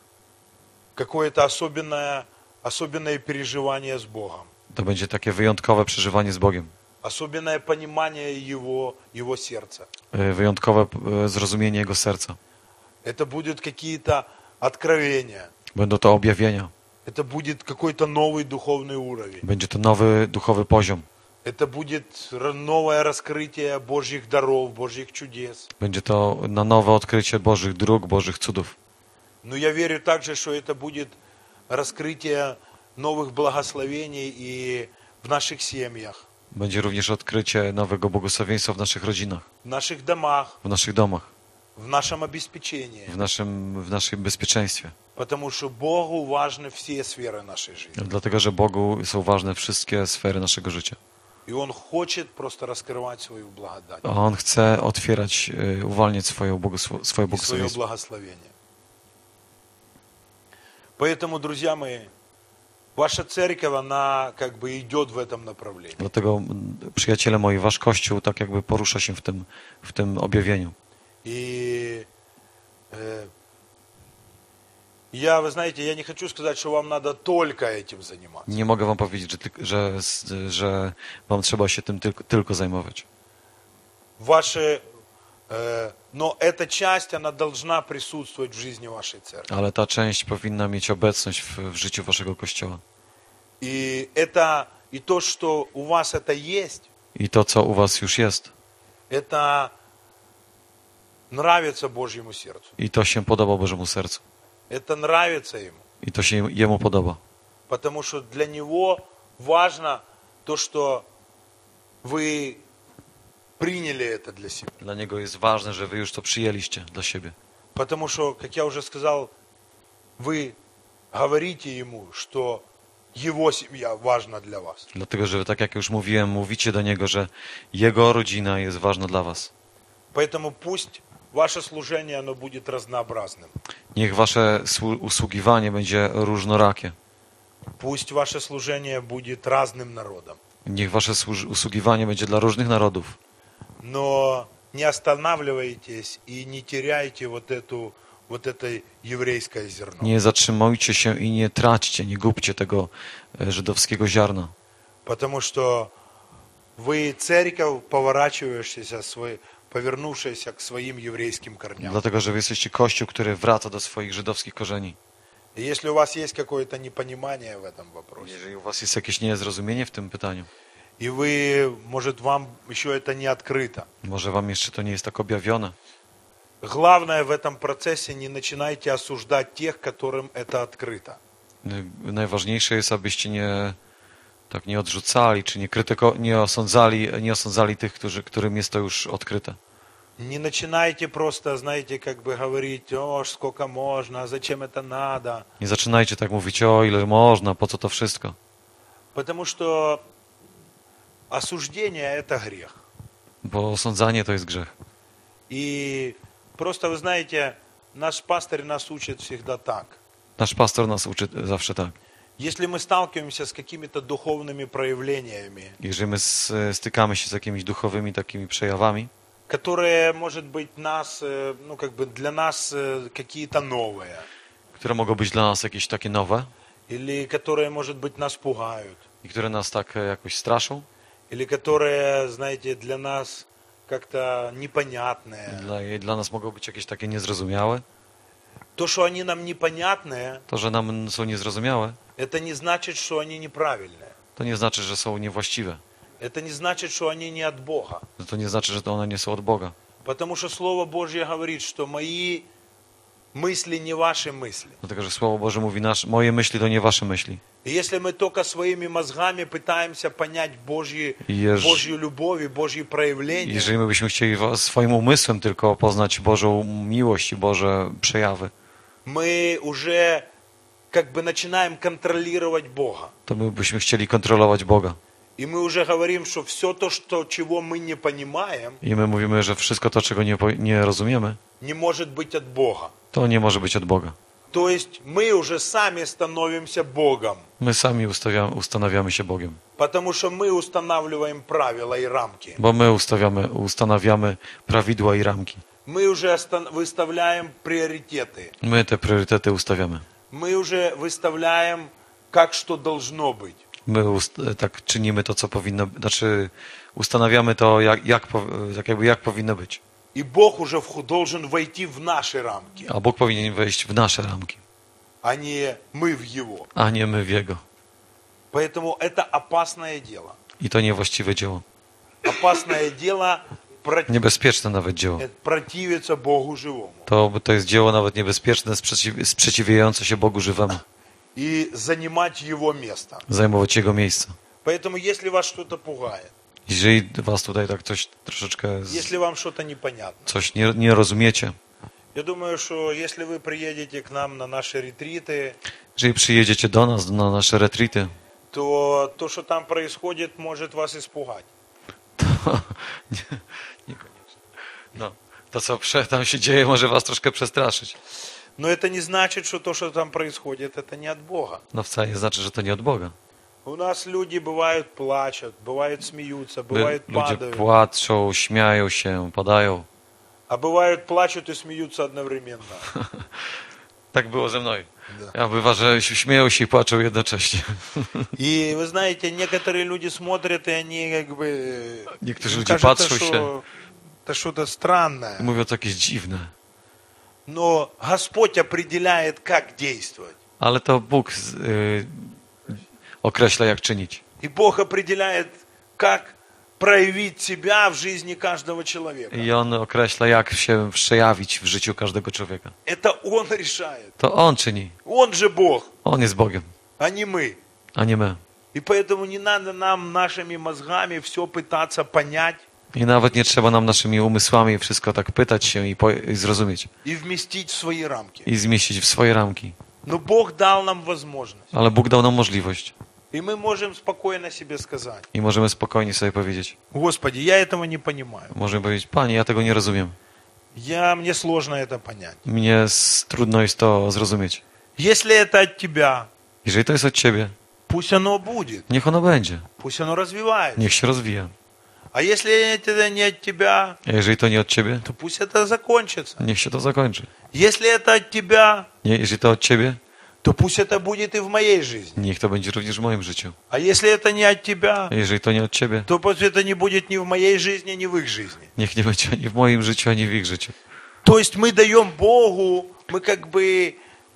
какое-то особенное, особенное переживание с Богом, To będzie takie wyjątkowe przeżywanie z Bogiem. особенное понимание Его, Его сердца. E, Wyjątkowe e, zrozumienie Jego serca. Это будут какие-то откровения. Będą to objawienia. Это будет какой-то новый духовный уровень. Będzie to nowy duchowy poziom. Это будет р- новое раскрытие Божьих даров, Божьих чудес. Będzie to na nowe odkrycie Bożych dróg, Bożych cudów. Но я верю также, что это будет раскрытие новых благословений и в наших семьях, Będzie również odkrycie nowego błogosławieństwa w naszych rodzinach, в наших домах, w naszych domach, в нашем обеспечении. w naszym, w naszym bezpieczeństwie. Потому что Богу важны все сферы нашей жизни. Dlatego, że Bogu są ważne wszystkie sfery naszego życia. И Он хочет просто раскрывать свою благодать A On chce otwierać, e, uwalniać swoją błogosł- swoje и свое błogosławieństwo. благословение. Поэтому, друзья мои, ваша церковь, она как бы идет в этом направлении. Dlatego, m, przyjaciele moi, wasz Kościół tak jakby porusza się w tym, w tym objawieniu. И э, я, вы знаете, я не хочу сказать, что вам надо только этим заниматься. Nie mogę wam powiedzieć, że, tyk- że, że wam trzeba się tym tylko, tylko zajmować. Ваши, э, но эта часть, она должна присутствовать в жизни вашей церкви. Ale ta część powinna mieć obecność w, w życiu waszego Kościoła. И это, и то, что у вас это есть, I to, co u was już jest, это нравится Божьему сердцу. i to się podoba Bożemu sercu. Это нравится Ему. I to się Jemu podoba. Потому что для Него важно то, что вы приняли это для себя. Dla Niego jest ważne, że wy już to przyjęliście dla siebie. Потому что, как я уже сказал, вы говорите Ему, что Его семья важна для вас. Dlatego, że tak jak już mówiłem, mówicie do Niego, że Jego rodzina jest ważna dla was. Поэтому пусть ваше служение, оно будет разнообразным. Niech wasze słu- usługiwanie będzie różnorakie. Пусть ваше служение будет разным народом. Niech wasze służ- usługiwanie będzie dla różnych narodów. Но не останавливайтесь и не теряйте вот эту, вот это еврейское зерно. Nie zatrzymujcie się i nie traćcie, nie gubcie tego e, żydowskiego ziarna. Потому что вы церковь, поворачивающаяся, свой, повернувшаяся к своим еврейским корням. Dlatego, że wy jesteście Kościół, który wraca do swoich żydowskich korzeni. И если у вас есть какое-то непонимание в этом вопросе, Jeżeli u was jest jakieś niezrozumienie w tym pytaniu, и вы, может, вам еще это не открыто, może wam jeszcze to nie jest tak objawione, главное в этом процессе не начинайте осуждать тех, которым это открыто. Najważniejsze jest, abyście nie, tak nie odrzucali, czy nie, krytyko, nie, osądzali, nie osądzali tych, którzy, którym jest to już odkryte. Не начинайте просто, знаете, как бы говорить, о, сколько можно, зачем это надо. Nie zaczynajcie tak mówić, o ile można, po co to wszystko. Потому что осуждение – это грех. Bo osądzanie to jest grzech. И просто, вы знаете, наш пастырь нас учит всегда так. Nasz pastor nas uczy zawsze tak. Если мы сталкиваемся с какими-то духовными проявлениями, Jeżeli my s- stykamy się z jakimiś duchowymi takimi przejawami, которые, может быть, нас, э, ну, как бы для нас э, какие-то новые, które mogą być dla nas jakieś takie nowe или которые, может быть, нас пугают, i które nas tak e, jakoś straszą, или которые, знаете, для нас как-то непонятные. dla, dla nas mogą być jakieś takie niezrozumiałe. То, что они нам непонятные, To, że nam są niezrozumiałe, это не значит, что они неправильные. to nie znaczy, że są niewłaściwe. Это не значит, что они не от Бога. To nie znaczy, że to one nie są od Boga. Потому что Слово Божье говорит, что мои мысли не ваши мысли. Dlatego, że Słowo Boże mówi, nasz, moje myśli to nie wasze myśli. И если мы только своими мозгами пытаемся понять Божьи, Jeż- Божью любовь и Божьи проявления, Jeżeli my byśmy chcieli wa- swoim umysłem tylko poznać Bożą miłość i Boże przejawy, мы уже как бы начинаем контролировать Бога. to my byśmy chcieli kontrolować Boga. И мы уже говорим, что все то, что, чего мы не понимаем, I my mówimy, że wszystko to, czego nie, po- nie rozumiemy, не может быть от Бога. to nie może być od Boga. То есть мы уже сами становимся Богом, My sami ustawiamy, ustanawiamy się Bogiem. потому что мы устанавливаем правила и рамки. Bo my ustawiamy, ustanawiamy prawidła i ramki. Мы уже остан- выставляем приоритеты. My te priorytety ustawiamy. Мы уже выставляем, как что должно быть. My ust, tak czynimy to, co powinno być. Znaczy, ustanawiamy to, jak, jak, po- jak, jakby jak powinno być. И Бог уже вху- должен войти в наши рамки, A Bóg powinien wejść w nasze ramki, а не мы в Его. a nie my w Jego. Поэтому это опасное дело. I to niewłaściwe dzieło. Опасное дело прот- Niebezpieczne nawet dzieło. противиться Богу живому To, to jest dzieło nawet niebezpieczne, sprzeciw, sprzeciwiające się Bogu żywemu. и занимать Его место. Zajmować Jego miejsce. Поэтому если вас что-то пугает, Jeżeli was tutaj tak coś troszeczkę, z, если вам что-то непонятно, coś nie, nie rozumiecie, я думаю, что если вы приедете к нам на наши ретриты, jeżeli przyjedziecie do nas, na nasze retrity, то то, что там происходит, может вас испугать. to nie, niekoniecznie. No, to co prze- tam się dzieje, może was troszkę przestraszyć. Но это не значит, что то, что там происходит, это не от Бога. No wcale nie znaczy, że to nie od Boga. У нас люди бывают плачут, бывают смеются, By бывают ludzie падают, płaczą, śmiają się, padają. а бывают плачут и смеются одновременно. Tak było ze mną. Да. A bywa, że się śmieją się i płaczą jednocześnie. И вы знаете, некоторые люди смотрят, и они как бы... Niektórzy им ludzie кажется, patrzą się что это что-то странное. i mówią to jakieś dziwne. Но Господь определяет, как действовать. Ale to Bóg z- y, określa, jak czynić. И Бог определяет, как проявить себя в жизни каждого человека. I On określa, jak się przejawić w życiu każdego człowieka. Это Он решает. To On czyni. Он же Бог, On jest Bogiem, а не мы. a nie my. И поэтому не надо нам нашими мозгами все пытаться понять I nawet nie trzeba nam naszymi umysłami wszystko tak pytać się i, po, i zrozumieć. и вместить в свои рамки. I zmieścić w swoje ramki. Но Бог дал нам возможность. Ale Bóg dał nam możliwość. И мы можем спокойно себе сказать: I możemy spokojnie sobie powiedzieć. Господи, я этого не понимаю. Możemy powiedzieć, Panie, ja tego nie rozumiem. Я, мне сложно это понять. Mnie s- trudno jest to zrozumieć. Если это от Тебя, Jeżeli to jest od Ciebie, пусть оно будет. niech ono będzie. Пусть оно развивается. Niech się rozwija. А если это не от Тебя, A jeżeli to nie od Ciebie, то пусть это закончится. niech się to zakończy. Если это от Тебя, Nie, jeżeli to od Ciebie, то пусть это будет и в моей жизни. niech to będzie również w moim życiu. А если это не от Тебя, A jeżeli to nie od Ciebie, то пусть это не будет ни в моей жизни, ни в их жизни. niech nie będzie ani w moim życiu, ani w ich życiu. То есть мы даем Богу, мы как бы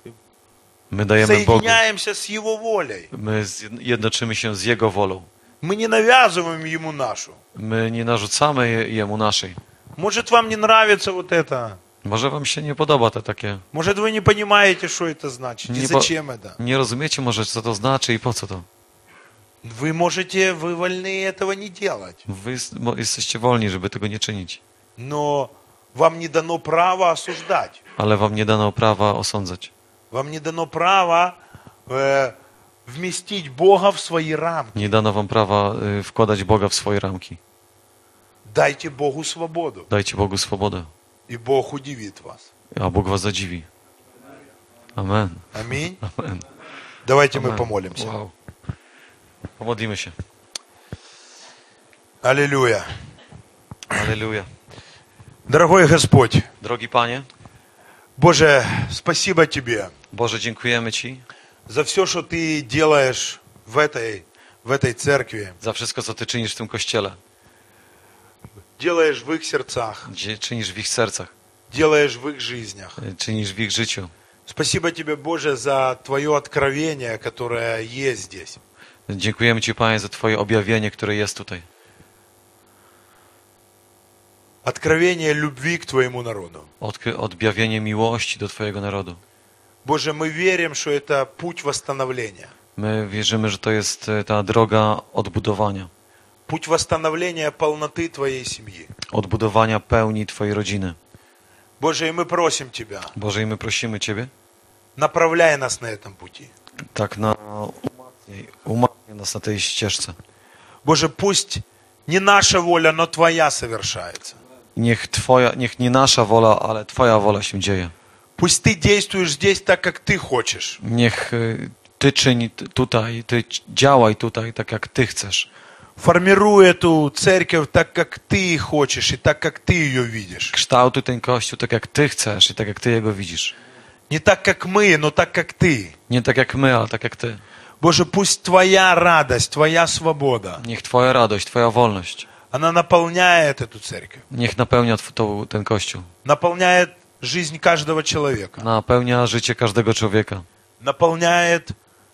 My dajemy Bogu. соединяемся с Его волей. My zjed- jednoczymy się z Jego wolą. Мы не навязываем Ему нашу. My nie narzucamy je- Jemu naszej. Может, вам не нравится вот это? Może wam się nie podoba to takie... Может, вы не понимаете, что это значит, и Nie, po, зачем это. nie rozumiecie może, co to znaczy i po co to. Вы можете, вы вольны этого не делать. Wy jest- mo- jesteście wolni, żeby tego nie czynić. Но вам не дано право осуждать. Ale wam nie dano prawa osądzać. Вам не дано право э, вместить Бога в свои рамки. Nie dano wam prawa y, wkładać Boga w swoje ramki. Дайте Богу свободу, Dajcie Bogu swobodę, и Бог удивит вас. a Bóg was zadziwi. Amen. Аминь. Amen. Давайте мы Amen. помолимся. Wow. Pomodlimy się. Аллилуйя. Halleluja. Дорогой Господь, Drogi Panie, Боже, спасибо Тебе Boże, dziękujemy Ci за все, что Ты делаешь в этой, в этой церкви, za wszystko, co Ty czynisz w tym Kościele. делаешь в их сердцах, Gdzie czynisz w ich sercach, делаешь в их жизнях. y, czynisz w ich życiu. Спасибо Тебе, Боже, за Твое откровение, которое есть здесь. Dziękujemy Ci, Panie, za Twoje objawienie, które jest tutaj. Откровение любви к Твоему народу. Odkry- Odjawienie miłości do Twojego narodu. Боже, мы верим, что это путь восстановления. My wierzymy, że to jest y, ta droga odbudowania. Путь восстановления полноты Твоей семьи. Odbudowania pełni Twojej rodziny. Боже, и мы просим Тебя, Boże, i my prosimy Ciebie, направляй нас на этом пути. tak na umacnij, umacnij nas na tej ścieżce. Боже, пусть не наша воля, но Твоя совершается. Niech Twoja, niech nie nasza wola, ale Twoja wola się dzieje. Пусть Ты действуешь здесь так, как Ты хочешь. Niech y, Ty czyni t- tutaj, Ty c- działaj tutaj tak, jak Ty chcesz. Формируй эту церковь так, как Ты хочешь и так, как Ты ее видишь. Kształtuj ten Kościół tak, jak Ty chcesz i tak, jak Ty jego widzisz. Не так, как мы, но так, как Ты. Nie tak jak my, ale tak jak Ty. Боже, пусть Твоя радость, Твоя свобода, Niech Twoja radość, Twoja wolność, она наполняет эту церковь. niech napełnia tw- to, ten Kościół. Наполняет жизнь каждого человека. Napełnia życie każdego człowieka. Наполняет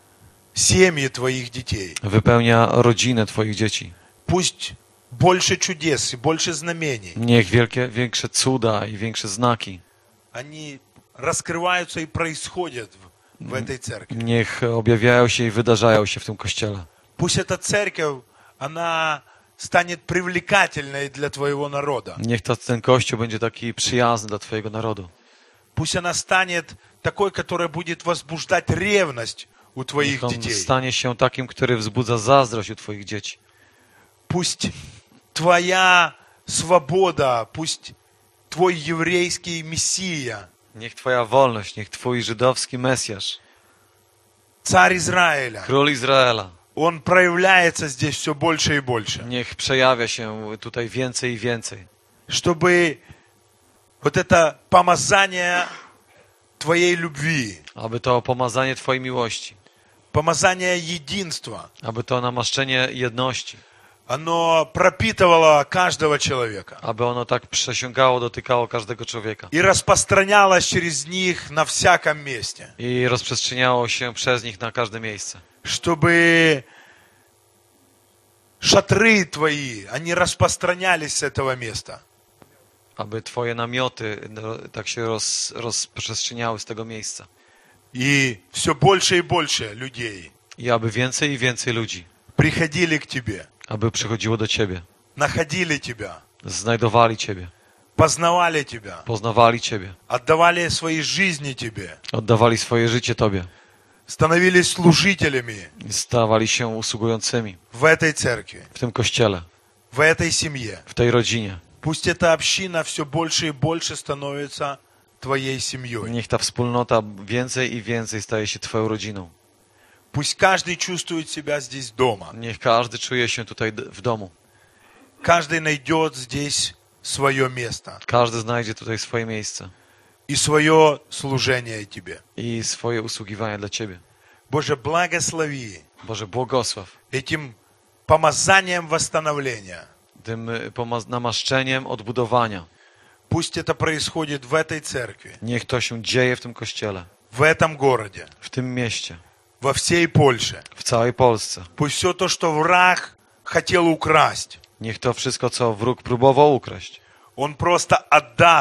семьи Твоих детей. Wypełnia rodzinę Twoich dzieci. Пусть больше чудес и больше знамений. Niech wielkie, większe cuda i większe znaki. Они раскрываются и происходят в, в этой церкви. Niech objawiają się i wydarzają się w tym Kościele. Пусть эта церковь, она станет привлекательной для Твоего народа. Niech ta, ten Kościół będzie taki przyjazny dla Twojego narodu. Пусть она станет такой, которая будет возбуждать ревность у Твоих Niech on детей. stanie się takim, który wzbudza zazdrość u Twoich dzieci. Пусть Твоя свобода, пусть Твой еврейский Мессия, Niech Twoja wolność, niech Twój żydowski Mesjasz, царь Израиля, Król Izraela, он проявляется здесь все больше и больше. niech przejawia się tutaj więcej i więcej. Чтобы вот это помазание Твоей любви, Aby to pomazanie Twojej miłości, помазание единства, aby to namaszczenie jedności, оно пропитывало каждого человека aby ono tak przesiągało, dotykało każdego człowieka и распространялось через них на всяком месте. i rozprzestrzeniało się przez nich na każde miejsce. Чтобы шатры Твои, они распространялись с этого места. Aby Twoje namioty no, tak się roz, rozprzestrzeniały z tego miejsca. И все больше и больше людей I aby więcej i więcej ludzi, приходили к Тебе, aby przychodziło do Ciebie, находили Тебя, znajdowali Ciebie, познавали Тебя, poznawali Ciebie, отдавали свои жизни Тебе, oddawali swoje życie Tobie становились служителями i stawali się usługującymi в этой церкви, w tym Kościele, в этой семье. w tej rodzinie. Пусть эта община все больше и больше становится Твоей семьей. Niech ta wspólnota więcej i więcej staje się Twoją rodziną. Пусть каждый чувствует себя здесь дома. Niech każdy czuje się tutaj d- w domu. Каждый найдет здесь свое место Każdy znajdzie tutaj swoje miejsce и свое служение Тебе. i swoje usługiwanie dla Ciebie. Боже, благослови Boże, błogosław этим помазанием восстановления. tym y, pomaz- namaszczeniem odbudowania. Пусть это происходит в этой церкви, Niech to się dzieje w tym Kościele, в этом городе, w tym mieście, во всей Польше. w całej Polsce. Пусть все то, что враг хотел украсть, Niech to wszystko, co wróg próbował ukraść, он просто отдаст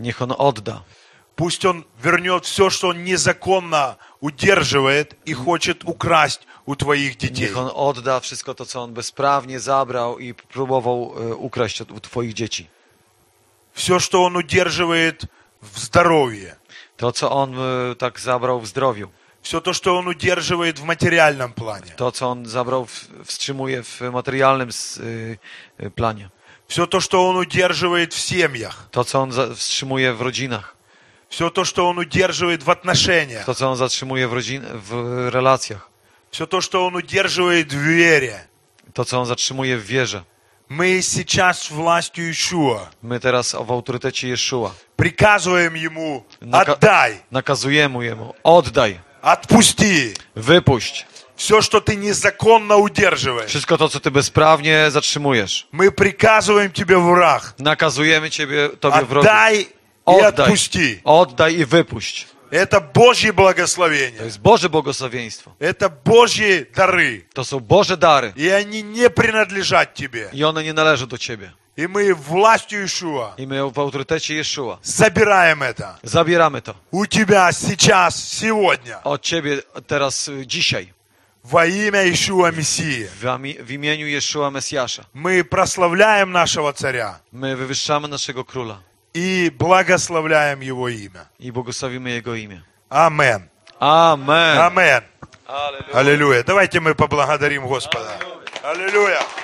Niech on odda. Пусть Он вернет все, что Он незаконно удерживает и хочет украсть у твоих детей. Niech on odda wszystko to, co on bezprawnie zabrał i próbował e, ukraść od, u twoich dzieci. Все, что Он удерживает в здоровье. To, co on e, tak zabrał w zdrowiu. Все то, что Он удерживает в материальном плане. To, co on zabrał, w, wstrzymuje w materialnym s- e, e, planie. Все то, что Он удерживает в семьях. To, co on za, wstrzymuje w rodzinach. Все то, что Он удерживает в отношениях. To, co on zatrzymuje w, rodzin, w relacjach. Все то, что Он удерживает в вере. To, co on zatrzymuje w wierze. Мы сейчас властью Иешуа My teraz w autorytecie Jeszua приказываем Ему: Нaka- отдай, nakazujemy jemu, oddaj, отпусти. wypuść. Все, что ты незаконно удерживаешь. Wszystko to, co ty bezprawnie zatrzymujesz. Мы приказываем тебе, враг, Nakazujemy ciebie, tobie wrogu. отдай и Oddaj, отпусти. oddaj i wypuść. Это Божье To благословение. jest Boże błogosławieństwo. Это Божьи дары. To są Boże dary И они не принадлежат тебе. i one nie należą do ciebie. И мы властью Иешуа I my w autorytecie Jeszua забираем это. zabieramy to У тебя сейчас, сегодня. od ciebie teraz, y, dzisiaj. Во имя Иешуа Мессии. W, ami- w imieniu Jeszua Mesjasza. Мы прославляем нашего царя My wywyższamy naszego Króla и благословляем его имя. i błogosławimy Jego imię. Амен. Amen. Амен. Alleluja. Аллилуйя. Давайте мы поблагодарим Господа. Аллилуйя.